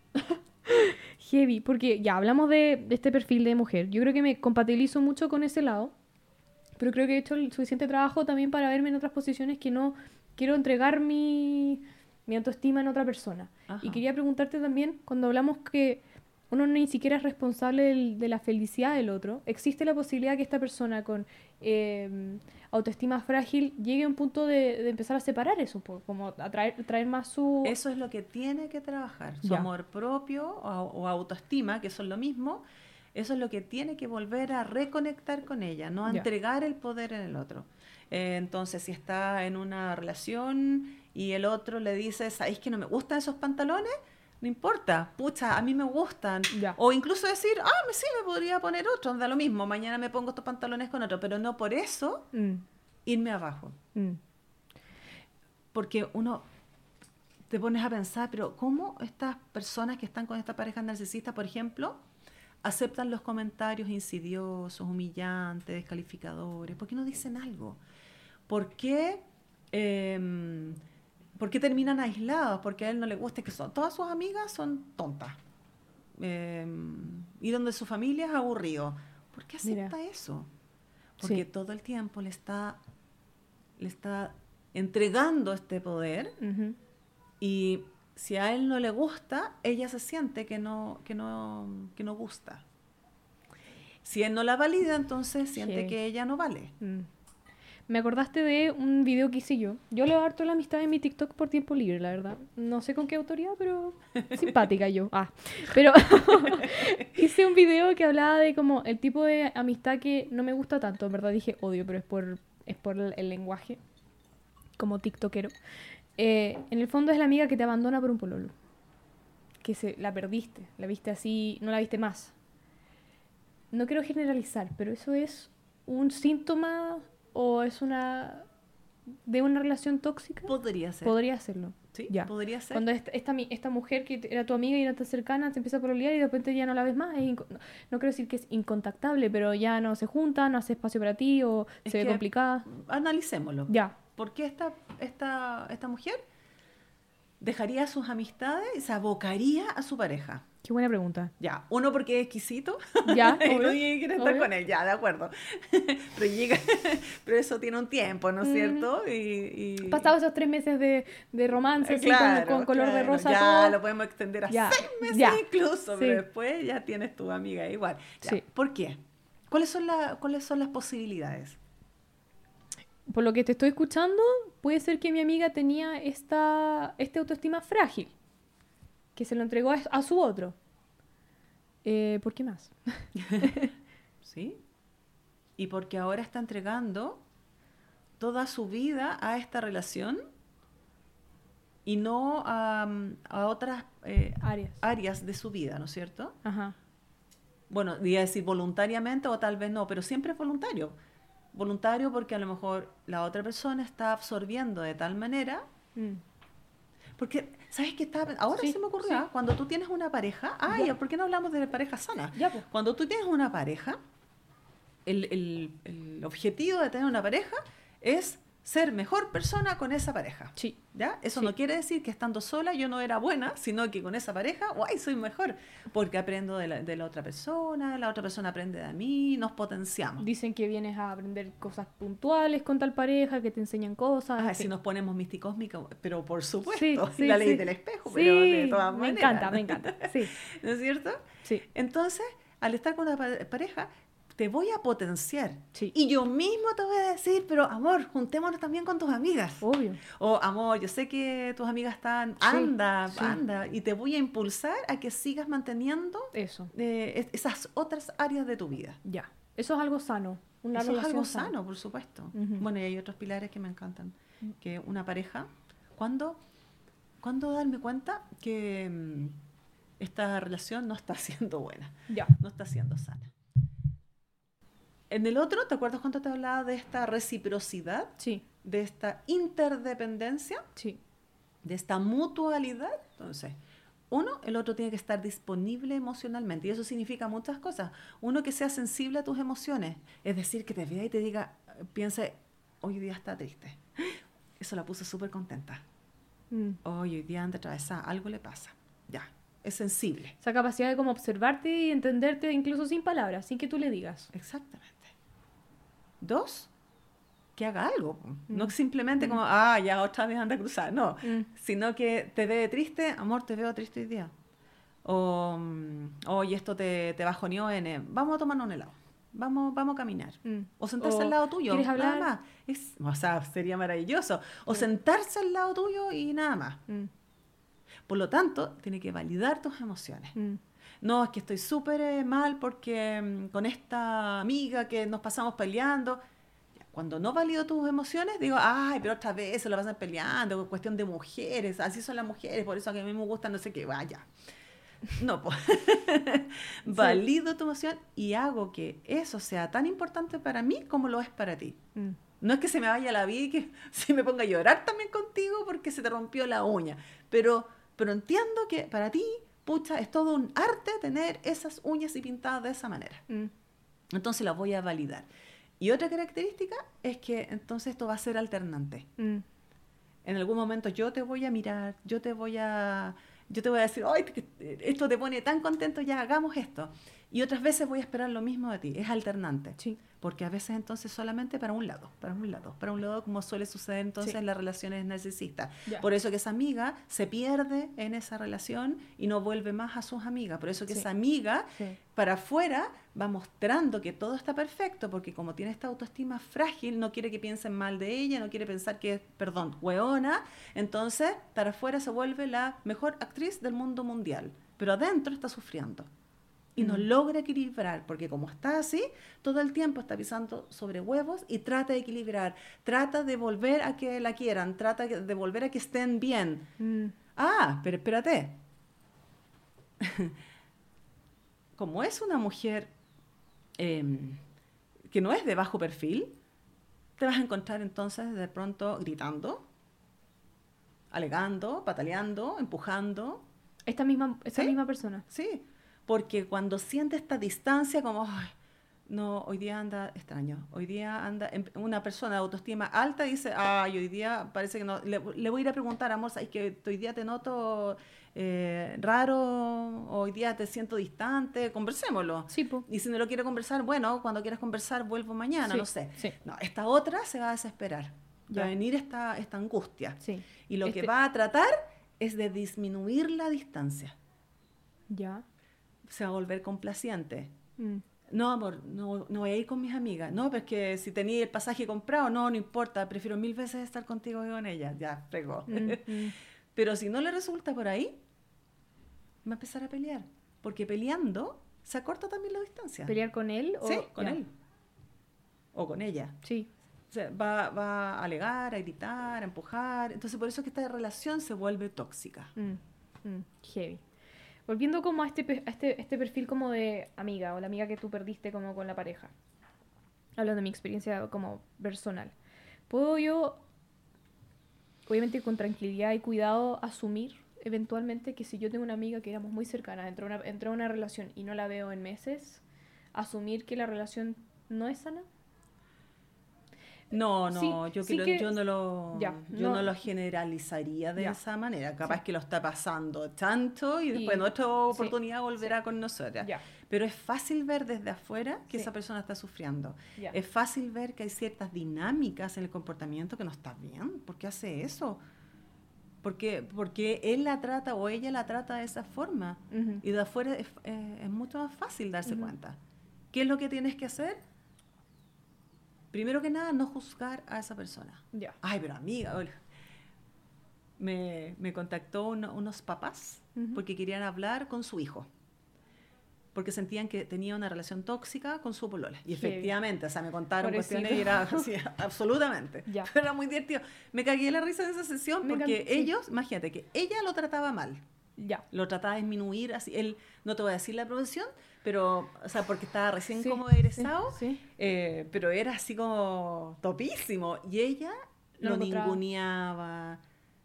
Heavy, porque ya hablamos de, de este perfil de mujer. Yo creo que me compatibilizo mucho con ese lado, pero creo que he hecho el suficiente trabajo también para verme en otras posiciones que no quiero entregar mi, mi autoestima en otra persona. Ajá. Y quería preguntarte también, cuando hablamos que uno ni siquiera es responsable del- de la felicidad del otro, ¿existe la posibilidad que esta persona con eh, autoestima frágil llegue a un punto de, de empezar a separar eso, po? Como a traer, traer más su... Eso es lo que tiene que trabajar, su Ya. amor propio o, o autoestima, que son lo mismo. Eso es lo que tiene que volver a reconectar con ella, no a Ya. entregar el poder en el otro. Eh, entonces, si está en una relación y el otro le dice, ¿sabéis que no me gustan esos pantalones? No importa, pucha, a mí me gustan. Ya. O incluso decir, ah, me- sí, me podría poner otro, da lo mismo, mañana me pongo estos pantalones con otro, pero no por eso Mm, irme abajo. mm. Porque uno te pones a pensar, pero ¿cómo estas personas que están con esta pareja narcisista, por ejemplo, aceptan los comentarios insidiosos, humillantes, descalificadores? ¿Por qué no dicen algo? ¿Por qué, eh, ¿por qué terminan aislados? Porque a él no le gusta, que son, todas sus amigas son tontas. Eh, y donde su familia es aburrido. ¿Por qué acepta Mira. eso? Porque Sí. todo el tiempo le está, le está entregando este poder. Ujú. Y si a él no le gusta, ella se siente que no, que no, que no gusta. Si él no la valida, entonces siente Heavy. que ella no vale. Mm. Me acordaste de un video que hice yo. Yo leo harto la amistad en mi TikTok por tiempo libre, la verdad. No sé con qué autoridad, pero simpática yo. Ah, pero hice un video que hablaba de como el tipo de amistad que no me gusta tanto. En verdad dije odio, pero es por, es por el, el lenguaje, como tiktokero. Eh, en el fondo es la amiga que te abandona por un pololo. Que se, la perdiste, la viste así, no la viste más. No quiero generalizar, pero eso es un síntoma o es una de una relación tóxica. Podría ser. Podría serlo. Sí, Ya. podría ser. Cuando esta, esta, mi- esta mujer que te- era tu amiga y era tan cercana te empieza a pololear y de repente ya no la ves más. Es inco- no, no quiero decir que es incontactable, pero ya no se junta, no hace espacio para ti o Es se ve que- complicada. Analicémoslo. Ya. ¿Por qué esta, esta, esta mujer dejaría sus amistades y se abocaría a su pareja? Qué buena pregunta. Ya, uno porque es exquisito Ya, y no obvio, quiere estar obvio. con él, ya, de acuerdo. pero llega, pero eso tiene un tiempo, ¿no es Mm. cierto? Y, y- Pasado esos tres meses de, de romance, Eh, así, con- claro, con, color de claro, rosa, ya todo. lo podemos extender a Ya, seis meses ya, incluso, sí. pero después ya tienes tu amiga igual. Ya, Sí. ¿por qué? ¿Cuáles son, la- ¿Cuáles son las posibilidades? Por lo que te estoy escuchando, puede ser que mi amiga tenía esta, este autoestima frágil, que se lo entregó a, a su otro. Eh, ¿Por qué más? ¿Sí? Y porque ahora está entregando toda su vida a esta relación y no a, a otras eh, Arias. áreas de su vida, ¿no es cierto? Ajá. Bueno, diría decir voluntariamente o tal vez no, pero siempre es voluntario. Voluntario porque a lo mejor la otra persona está absorbiendo de tal manera. Mm. Porque, ¿sabes qué estaba? Ahora Sí, se me ocurrió, sí. ¿ah? Cuando tú tienes una pareja, ay, Ya. ¿por qué no hablamos de pareja sana? Ya, pues. Cuando tú tienes una pareja, el, el- el objetivo de tener una pareja es ser mejor persona con esa pareja. Sí. ¿Ya? Eso Sí. no quiere decir que estando sola yo no era buena, sino que con esa pareja, ¡guay! Soy mejor. Porque aprendo de la, de la otra persona, la otra persona aprende de mí, nos potenciamos. Dicen que vienes a aprender cosas puntuales con tal pareja, que te enseñan cosas. Ah, en si fin. nos ponemos místicósmicos, pero por supuesto, Sí, sí, la ley sí. del espejo, Sí, pero de todas me maneras. encanta, me encanta. Sí, ¿No es cierto? sí. Entonces, al estar con una pa- pareja, te voy a potenciar. Sí. Y yo mismo te voy a decir, pero amor, juntémonos también con tus amigas. Obvio. O amor, yo sé que tus amigas están, Sí, anda, sí. anda. Y te voy a impulsar a que sigas manteniendo Eso. eh, es- esas otras áreas de tu vida. Ya. Eso es algo sano. Una Eso es relación algo sana. sano, por supuesto. Ujú. Bueno, y hay otros pilares que me encantan. Que una pareja, ¿cuándo, ¿cuándo darme cuenta que mm, esta relación no está siendo buena? Ya. No está siendo sana. En el otro, ¿te acuerdas cuando te hablaba de esta reciprocidad? Sí. De esta interdependencia, Sí. de esta mutualidad. Entonces, uno, el otro tiene que estar disponible emocionalmente. Y eso significa muchas cosas. Uno, que sea sensible a tus emociones. Es decir, que te vea y te diga, piense, hoy día está triste. Eso la puso súper contenta. Mm. Hoy, hoy día anda atravesada, algo le pasa. Ya, es sensible. Esa capacidad de como observarte y entenderte incluso sin palabras, sin que tú le digas. Exactamente. Dos, que haga algo. Mm. No simplemente Mm. como, ah, ya otra vez anda a cruzar. No, Mm. sino que te ve triste, amor, te veo triste hoy día. O, mm, oye, esto te, te bajoneó, N. Vamos a tomarnos un helado. Vamos, vamos a caminar. Mm. O sentarse O, al lado tuyo. ¿quieres Nada hablar? más. Es, o sea, sería maravilloso. O Sí. sentarse al lado tuyo y nada más. Mm. Por lo tanto, tiene que validar tus emociones. Mm. No, es que estoy súper eh, mal porque mm, con esta amiga que nos pasamos peleando. Cuando no valido tus emociones, digo, ay, pero otra vez se la pasan peleando, cuestión de mujeres, así son las mujeres, por eso que a mí me gusta no sé qué, vaya. No, pues. Valido tu emoción y hago que eso sea tan importante para mí como lo es para ti. Mm. No es que se me vaya la vida y que se me ponga a llorar también contigo porque se te rompió la uña, pero, pero entiendo que para ti, pucha, es todo un arte tener esas uñas y pintadas de esa manera. Mm. Entonces las voy a validar. Y otra característica es que entonces esto va a ser alternante. Mm. En algún momento yo te voy a mirar, yo te voy a, yo te voy a decir, ay, esto te pone tan contento, ya hagamos esto. Y otras veces voy a esperar lo mismo de ti. Es alternante. Sí. Porque a veces entonces solamente para un lado, para un lado, para un lado, como suele suceder entonces Sí. en las relaciones narcisistas. Ya. Por eso que esa amiga se pierde en esa relación y no vuelve más a sus amigas. Por eso que Sí. esa amiga Sí. para afuera va mostrando que todo está perfecto, porque como tiene esta autoestima frágil, no quiere que piensen mal de ella, no quiere pensar que es, perdón, hueona, entonces para afuera se vuelve la mejor actriz del mundo mundial, pero adentro está sufriendo. Y no Mm. logra equilibrar, porque como está así, todo el tiempo está pisando sobre huevos y trata de equilibrar, trata de volver a que la quieran, trata de volver a que estén bien. Mm. Ah, pero espérate. Como es una mujer eh, que no es de bajo perfil, te vas a encontrar entonces de pronto gritando, alegando, pataleando, empujando. Esta misma, esta ¿Sí? misma persona. Sí, porque cuando siente esta distancia como, ay, no, hoy día anda extraño, hoy día anda, em- una persona de autoestima alta dice, ay, hoy día parece que no, le, le voy a ir a preguntar, amor, ¿sabes que hoy día te noto eh, raro, hoy día te siento distante, conversémoslo? Sí, po. Y si no lo quiere conversar, bueno, cuando quieras conversar vuelvo mañana, Sí, no sé. sí. No, esta otra se va a desesperar, Ya. va a venir esta, esta angustia. Sí. Y lo que Este- va a tratar es de disminuir la distancia. Ya. Se va a volver complaciente. Mm. No, amor, no, no voy a ir con mis amigas. No, pero es que si tenía el pasaje comprado, no, no importa. Prefiero mil veces estar contigo que con ella. Ya, fregó. Mm, mm. Pero si no le resulta por ahí, va a empezar a pelear. Porque peleando se acorta también la distancia. ¿Pelear con él? O... Sí, con ya. él. O con ella. Sí. O sea, va, va a alegar, a gritar, a empujar. Entonces, por eso es que esta relación se vuelve tóxica. Mm, mm, heavy. Volviendo como a este, pe- a este, este perfil como de amiga o la amiga que tú perdiste como con la pareja. Hablando de mi experiencia como personal. ¿Puedo yo, obviamente con tranquilidad y cuidado, asumir eventualmente que si yo tengo una amiga que éramos muy cercanas, entró una, entró una relación y no la veo en meses, asumir que la relación no es sana? No, no, Sí, yo, sí creo- que- yo no lo ya, yo no- no lo generalizaría de Ya. esa manera. Capaz Sí. que lo está pasando tanto y después Y- en otra sí, oportunidad volverá con nosotras. Ya, Pero es fácil ver desde afuera que Sí. esa persona está sufriendo. ya. Es fácil ver que hay ciertas dinámicas en el comportamiento que no está bien. ¿Por qué hace eso? Porque, porque él la trata o ella la trata de esa forma. Ujú. Y de afuera es, eh, es mucho más fácil darse Ujú. cuenta ¿Qué es lo que tienes que hacer? Primero que nada, no juzgar a esa persona. Ya. Ay, pero amiga, hola. Me, me contactó uno, unos papás Ujú. porque querían hablar con su hijo. Porque sentían que tenía una relación tóxica con su polola. Y Heavy. efectivamente, o sea, me contaron Pobrecito. cuestiones y era así, absolutamente. Ya. Pero era muy divertido. Me cagué la risa en esa sesión Me porque encanta, sí. ellos, imagínate, que ella lo trataba mal. Ya. Lo trataba de disminuir, así. Él, no te voy a decir la profesión, pero, o sea, porque estaba recién Sí, como egresado, sí, sí. eh, pero era así como topísimo. Y ella No lo lo encontraba. ninguneaba,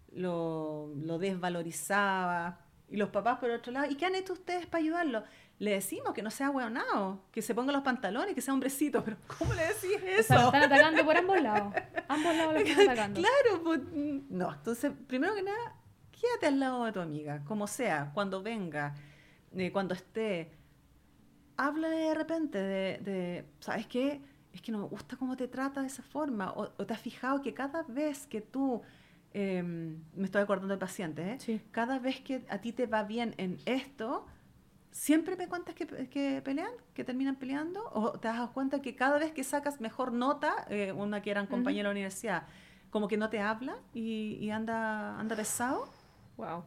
lo, lo desvalorizaba. Y los papás, por otro lado, ¿y qué han hecho ustedes para ayudarlo? Le decimos que no sea hueonado, que se ponga los pantalones, que sea hombrecito, pero ¿cómo le decís O eso? sea, lo están atacando por ambos lados. Ambos lados lo están atacando. Claro, pues, no, entonces, primero que nada, quédate al lado de tu amiga, como sea, cuando venga, eh, cuando esté, háblale de repente de, de, ¿sabes qué? Es que no me gusta cómo te trata de esa forma, o, o te has fijado que cada vez que tú, eh, me estoy acordando del paciente, ¿eh? Sí. Cada vez que a ti te va bien en esto, siempre me cuentas que, que pelean, que terminan peleando, o te das cuenta que cada vez que sacas mejor nota, eh, una que eran compañera de la universidad, como que no te habla y, y anda, anda pesado. Wow.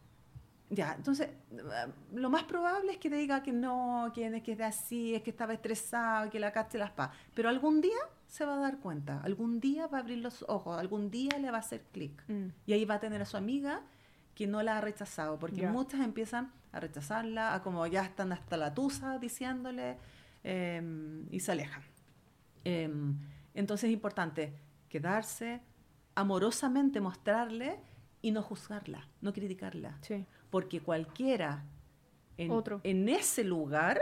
Ya, entonces, eh, lo más probable es que te diga que no, que es que es de así, es que estaba estresado, que la cache las pa. Pero algún día se va a dar cuenta, algún día va a abrir los ojos, algún día le va a hacer clic. Mm. Y ahí va a tener a su amiga que no la ha rechazado, porque Ya. muchas empiezan a rechazarla, a como ya están hasta la tusa diciéndole, eh, y se alejan. Eh, entonces es importante quedarse, amorosamente mostrarle y no juzgarla, no criticarla. Sí. Porque cualquiera en, Otro. en ese lugar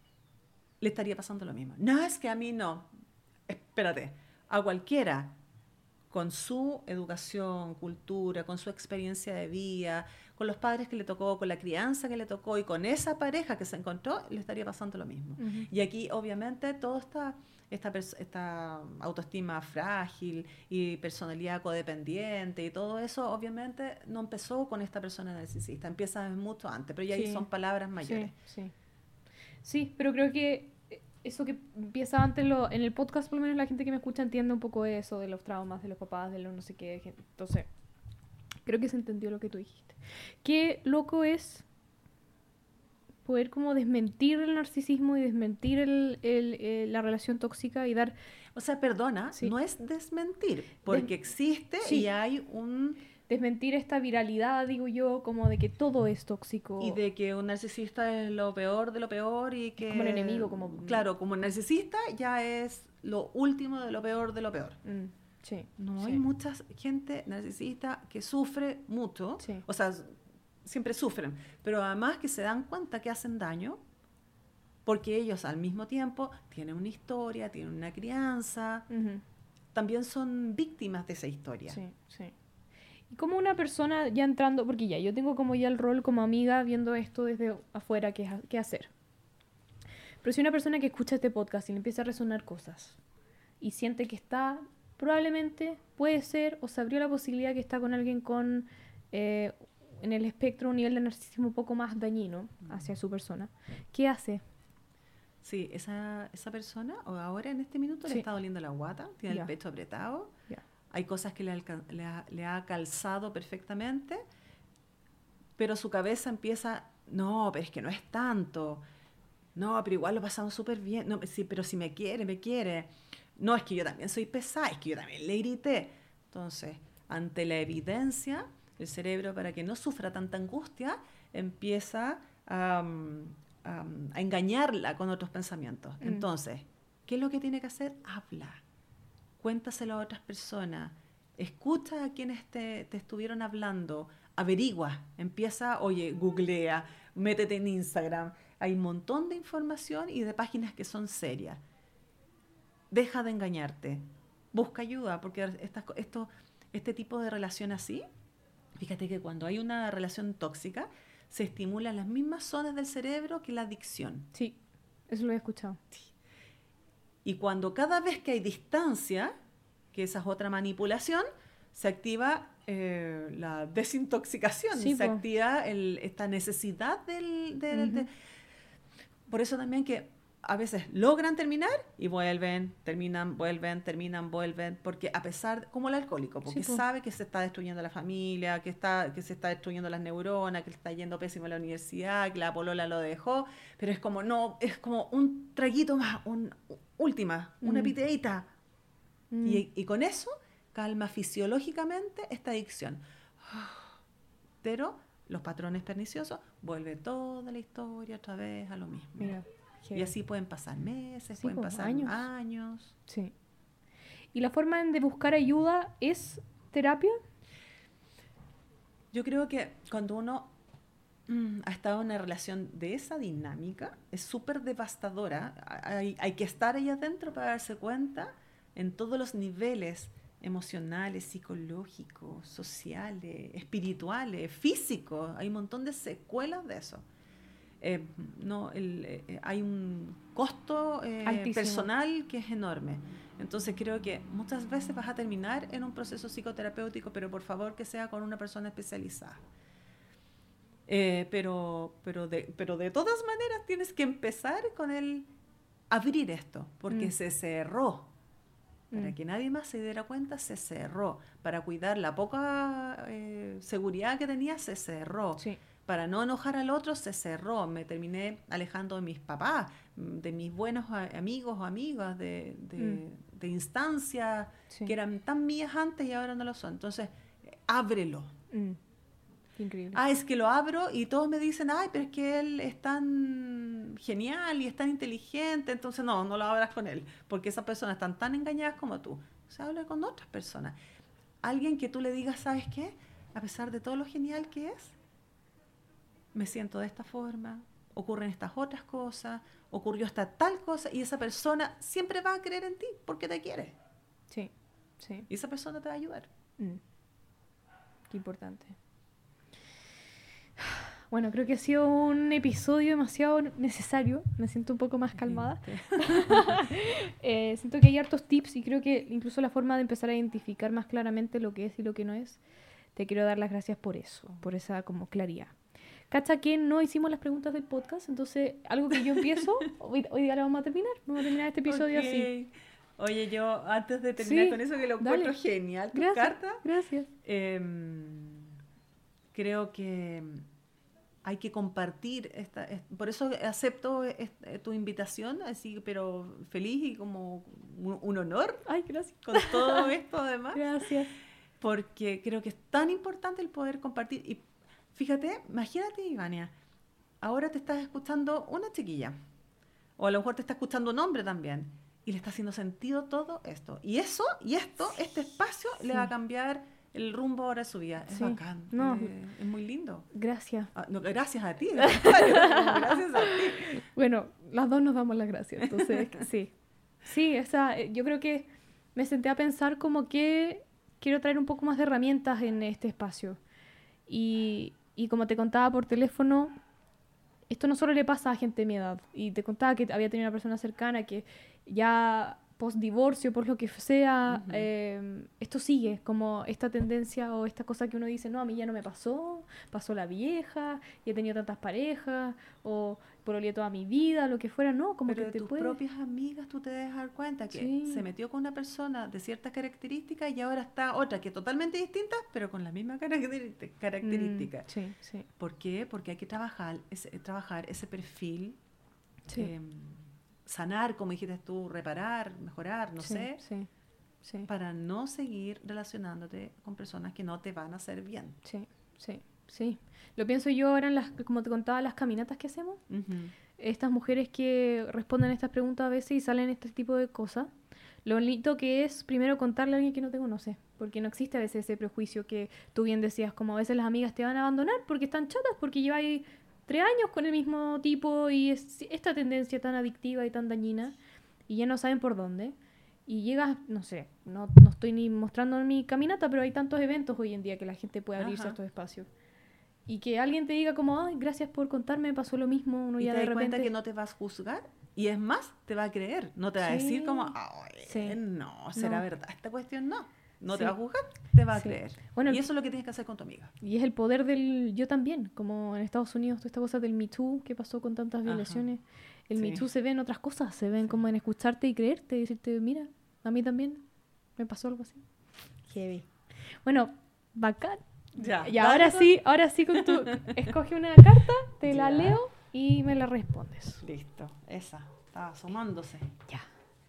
le estaría pasando lo mismo. No, es que a mí no. Espérate, a cualquiera con su educación, cultura, con su experiencia de vida, con los padres que le tocó, con la crianza que le tocó y con esa pareja que se encontró, le estaría pasando lo mismo. Ujú. Y aquí, obviamente, toda esta, esta, pers- esta autoestima frágil y personalidad codependiente y todo eso, obviamente, no empezó con esta persona narcisista, empieza mucho antes, pero ya ahí Sí. son palabras mayores. Sí, sí. Sí, pero creo que eso que empieza antes, lo, en el podcast por lo menos la gente que me escucha entiende un poco eso, de los traumas, de los papás, de los no sé qué. gen- Entonces, creo que se entendió lo que tú dijiste. Qué loco es poder como desmentir el narcisismo y desmentir el, el, eh, la relación tóxica y dar... O sea, perdona, Sí. no es desmentir, porque existe Sí. y hay un... desmentir esta viralidad, digo yo, como de que todo es tóxico. Y de que un narcisista es lo peor de lo peor y que... como un enemigo, como- Claro, como un narcisista ya es lo último de lo peor de lo peor. Mm, sí. No, sí. hay mucha gente narcisista que sufre mucho, Sí. o sea, siempre sufren, pero además que se dan cuenta que hacen daño porque ellos al mismo tiempo tienen una historia, tienen una crianza, Ujú. también son víctimas de esa historia. Sí, sí. Y como una persona ya entrando, porque ya yo tengo como ya el rol como amiga viendo esto desde afuera, qué, ha- qué hacer. Pero si una persona que escucha este podcast y le empieza a resonar cosas y siente que está, probablemente puede ser o se abrió la posibilidad que está con alguien con eh, en el espectro un nivel de narcisismo un poco más dañino hacia su persona, ¿qué hace? Sí, esa, esa persona o ahora en este minuto Sí. le está doliendo la guata, tiene Ya. el pecho apretado, Ya. hay cosas que le, alca- le ha, le ha calzado perfectamente, pero su cabeza empieza, no, pero es que no es tanto, no, pero igual lo pasamos súper bien, no, sí, pero si me quiere, me quiere, no, es que yo también soy pesada, es que yo también le grité. Entonces, ante la evidencia, el cerebro, para que no sufra tanta angustia, empieza a, um, a, a engañarla con otros pensamientos. Mm. Entonces, ¿qué es lo que tiene que hacer? Habla, cuéntaselo a otras personas, escucha a quienes te, te estuvieron hablando, averigua, empieza, oye, googlea, métete en Instagram, hay un montón de información y de páginas que son serias. Deja de engañarte, busca ayuda, porque estas, co- esto, este tipo de relación así, fíjate que cuando hay una relación tóxica, se estimulan las mismas zonas del cerebro que la adicción. Sí, eso lo he escuchado. Y cuando cada vez que hay distancia, que esa es otra manipulación, se activa eh, la desintoxicación, Sí, se po. activa el- esta necesidad del... del- Ujú. de- Por eso también que a veces logran terminar y vuelven, terminan, vuelven, terminan, vuelven, porque a pesar, como el alcohólico, porque Sí, po. sabe que se está destruyendo la familia, que, está, que se está destruyendo las neuronas, que le está yendo pésimo a la universidad, que la polola lo dejó, pero es como, no, es como un traguito más, un, última, una Mm. piteadita. Mm. Y, y con eso calma fisiológicamente esta adicción. Pero los patrones perniciosos vuelve toda la historia otra vez a lo mismo. Mira, Y que- así pueden pasar meses, Sí, pueden po, pasar años. años. Sí. ¿Y la forma de buscar ayuda es terapia? Yo creo que cuando uno mm, ha estado en una relación de esa dinámica, es súper devastadora. Hay, hay que estar ahí adentro para darse cuenta en todos los niveles emocionales, psicológicos, sociales, espirituales, físicos. Hay un montón de secuelas de eso. Eh, no, el, eh, hay un costo eh, Altísimo. personal que es enorme. Entonces creo que muchas veces vas a terminar en un proceso psicoterapéutico, pero por favor que sea con una persona especializada. Eh, pero, pero, de, pero de todas maneras tienes que empezar con el abrir esto, porque Mm. se cerró. Para Mm. que nadie más se diera cuenta, se cerró. Para cuidar la poca eh, seguridad que tenía, se cerró. Sí. Para no enojar al otro, se cerró. Me terminé alejando de mis papás, de mis buenos a- amigos o amigas, de, de, de instancias Sí. que eran tan mías antes y ahora no lo son. Entonces, eh, ábrelo. Mm. Qué increíble. Ah, es que lo abro y todos me dicen, ay, pero es que él es tan genial y es tan inteligente, entonces no, no lo abras con él, porque esas personas están tan engañadas como tú. O sea, habla con otras personas. Alguien que tú le digas, ¿sabes qué? A pesar de todo lo genial que es, me siento de esta forma, ocurren estas otras cosas, ocurrió esta tal cosa, y esa persona siempre va a creer en ti porque te quiere. Sí. Sí. Y esa persona te va a ayudar. Mm. Qué importante. Bueno, creo que ha sido un episodio demasiado necesario. Me siento un poco más calmada. Eh, siento que hay hartos tips y creo que incluso la forma de empezar a identificar más claramente lo que es y lo que no es. Te quiero dar las gracias por eso, por esa como claridad. Cacha que no hicimos las preguntas del podcast, entonces algo que yo empiezo, hoy, hoy día la vamos a terminar. Vamos a terminar este episodio Ok. así. Oye, yo antes de terminar Sí, con eso, que lo dale. encuentro genial, tu Gracias, carta, gracias. eh, creo que hay que compartir esta, es- por eso acepto es- tu invitación, así, pero feliz y como un, un honor Ay, gracias. con todo esto además, Gracias. porque creo que es tan importante el poder compartir. Y fíjate, imagínate, Ivania, ahora te estás escuchando una chiquilla, o a lo mejor te está escuchando un hombre también, y le está haciendo sentido todo esto. Y eso, y esto, este espacio le va a Sí. cambiar el rumbo ahora de su vida. Es Sí. bacán, No. eh, es muy lindo. Gracias. Ah, no, gracias a ti, al contrario, gracias a ti. Bueno, las dos nos damos las gracias, entonces sí. Sí, esa, eh, yo creo que me senté a pensar como que quiero traer un poco más de herramientas en este espacio. Y, y como te contaba por teléfono, esto no solo le pasa a gente de mi edad. Y te contaba que había tenido una persona cercana que ya post divorcio, por lo que sea, Ujú. eh, esto sigue, como esta tendencia o esta cosa que uno dice, no, a mí ya no me pasó, pasó la vieja, y he tenido tantas parejas, o pololeé toda mi vida, lo que fuera, no, como Pero que de te tus puede... propias amigas tú te debes dar cuenta que Sí. se metió con una persona de ciertas características y ahora está otra que es totalmente distinta, pero con la misma caracteri- característica. Mm, sí, sí, ¿Por qué? Porque hay que trabajar ese, trabajar ese perfil, sí. eh, sanar, como dijiste tú, reparar, mejorar, no sí, sé, sí, sí, para no seguir relacionándote con personas que no te van a hacer bien. sí, sí, sí. Lo pienso yo ahora en las, como te contaba, las caminatas que hacemos. Ujú. Estas mujeres que responden estas preguntas a veces y salen este tipo de cosas. Lo bonito que es primero contarle a alguien que no te conoce, porque no existe a veces ese prejuicio que tú bien decías, como a veces las amigas te van a abandonar porque están chatas, porque lleváis tres años con el mismo tipo y es esta tendencia tan adictiva y tan dañina y ya no saben por dónde. Y llegas, no sé, no, no estoy ni mostrando mi caminata, pero hay tantos eventos hoy en día que la gente puede abrirse Ajá. a estos espacios. Y que alguien te diga como, ay, gracias por contarme, me pasó lo mismo, uno Y ya te de das repente... cuenta que no te vas a juzgar y es más, te va a creer, no te va a Sí, decir como, "Ay, sí. no, será No. verdad esta cuestión, no, no Sí. te va a juzgar, te va a Sí. creer. Bueno, y eso es lo que tienes que hacer con tu amiga. y es el poder del yo también, como en Estados Unidos, toda esta cosa del Me Too que pasó con tantas Ajá. violaciones. El Sí. Me Too se ve en otras cosas, se ven como en escucharte y creerte, y decirte, mira, a mí también me pasó algo así. Heavy. Bueno, bacán. Ya. Y dale ahora con- sí, ahora sí con tu... Escoge una carta, te la Ya. leo y me la respondes. Listo, esa. Estaba sumándose. Ya.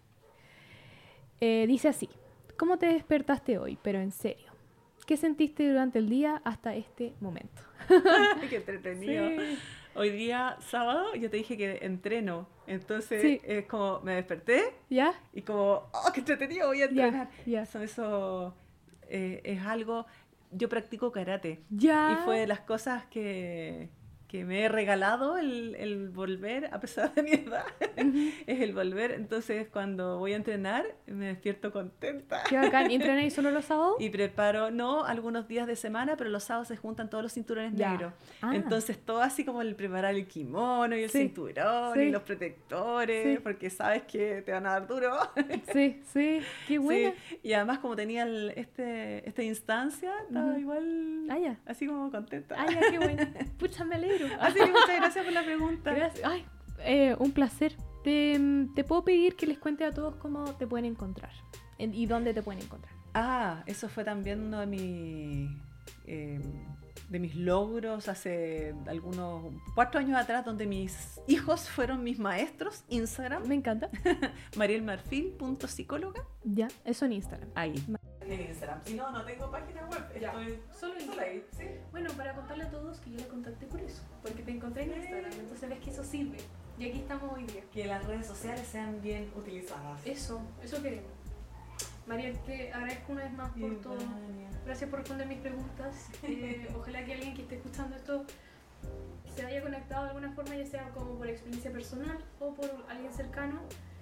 Eh, dice así. ¿Cómo te despertaste hoy? Pero en serio. ¿Qué sentiste durante el día hasta este momento? Qué entretenido. Sí. Hoy día, sábado, yo te dije que entreno. Entonces Sí. es como me desperté ¿Ya? y como, oh, qué entretenido, voy a Ya, entrenar. ya. Eso, eso eh, es algo. Yo practico karate. Ya. Y fue de las cosas que, que me he regalado el, el volver, a pesar de mi edad, Ujú. es el volver. Entonces, cuando voy a entrenar, me despierto contenta. Qué bacán. ¿Y entrenáis solo los sábados? Y preparo, no, algunos días de semana, pero los sábados se juntan todos los cinturones Ya. negros. Ah. Entonces, todo así como el preparar el kimono y el Sí, cinturón sí. y los protectores, Sí. porque sabes que te van a dar duro. Sí, sí. Qué buena. Sí, y además como tenía el- este, esta instancia, estaba Ujú. igual Ah, ya. así como contenta. Ah, ya, qué buena. Pucha, me alegro. Así que muchas gracias por la pregunta. Gracias. Ay, eh, un placer. Te, te puedo pedir que les cuente a todos cómo te pueden encontrar en- y dónde te pueden encontrar. Ah, eso fue también uno de mis, eh, de mis logros hace algunos cuatro años atrás, donde mis hijos fueron mis maestros. Instagram, Me encanta. marielmarfil punto psicóloga. Ya, eso en Instagram. Ahí. En Instagram. Si no, no tengo página web. Ya. Estoy Solo en solo ahí. ¿Sí? Bueno, para contarle a todos que yo le contacté por eso, porque te encontré en Instagram, entonces ves que eso sirve. Y aquí estamos hoy día. Que las redes sociales sean bien utilizadas. Eso, eso queremos. María, te agradezco una vez más por Bien, todo. Vania. Gracias por responder mis preguntas. Eh, ojalá que alguien que esté escuchando esto se haya conectado de alguna forma, ya sea como por experiencia personal o por alguien cercano.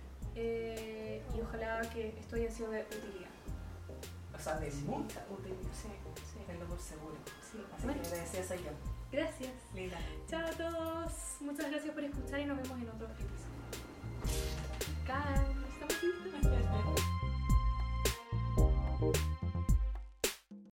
Eh, y ojalá que esto haya sido de utilidad. O sea, de mucha utilidad. Sí, sí. Tenlo por seguro. sí. Así Bueno, que agradecida soy yo. gracias. Linda. Chao a todos. Muchas gracias por escuchar y nos vemos en otro episodio. Chao. ¿Estamos listos?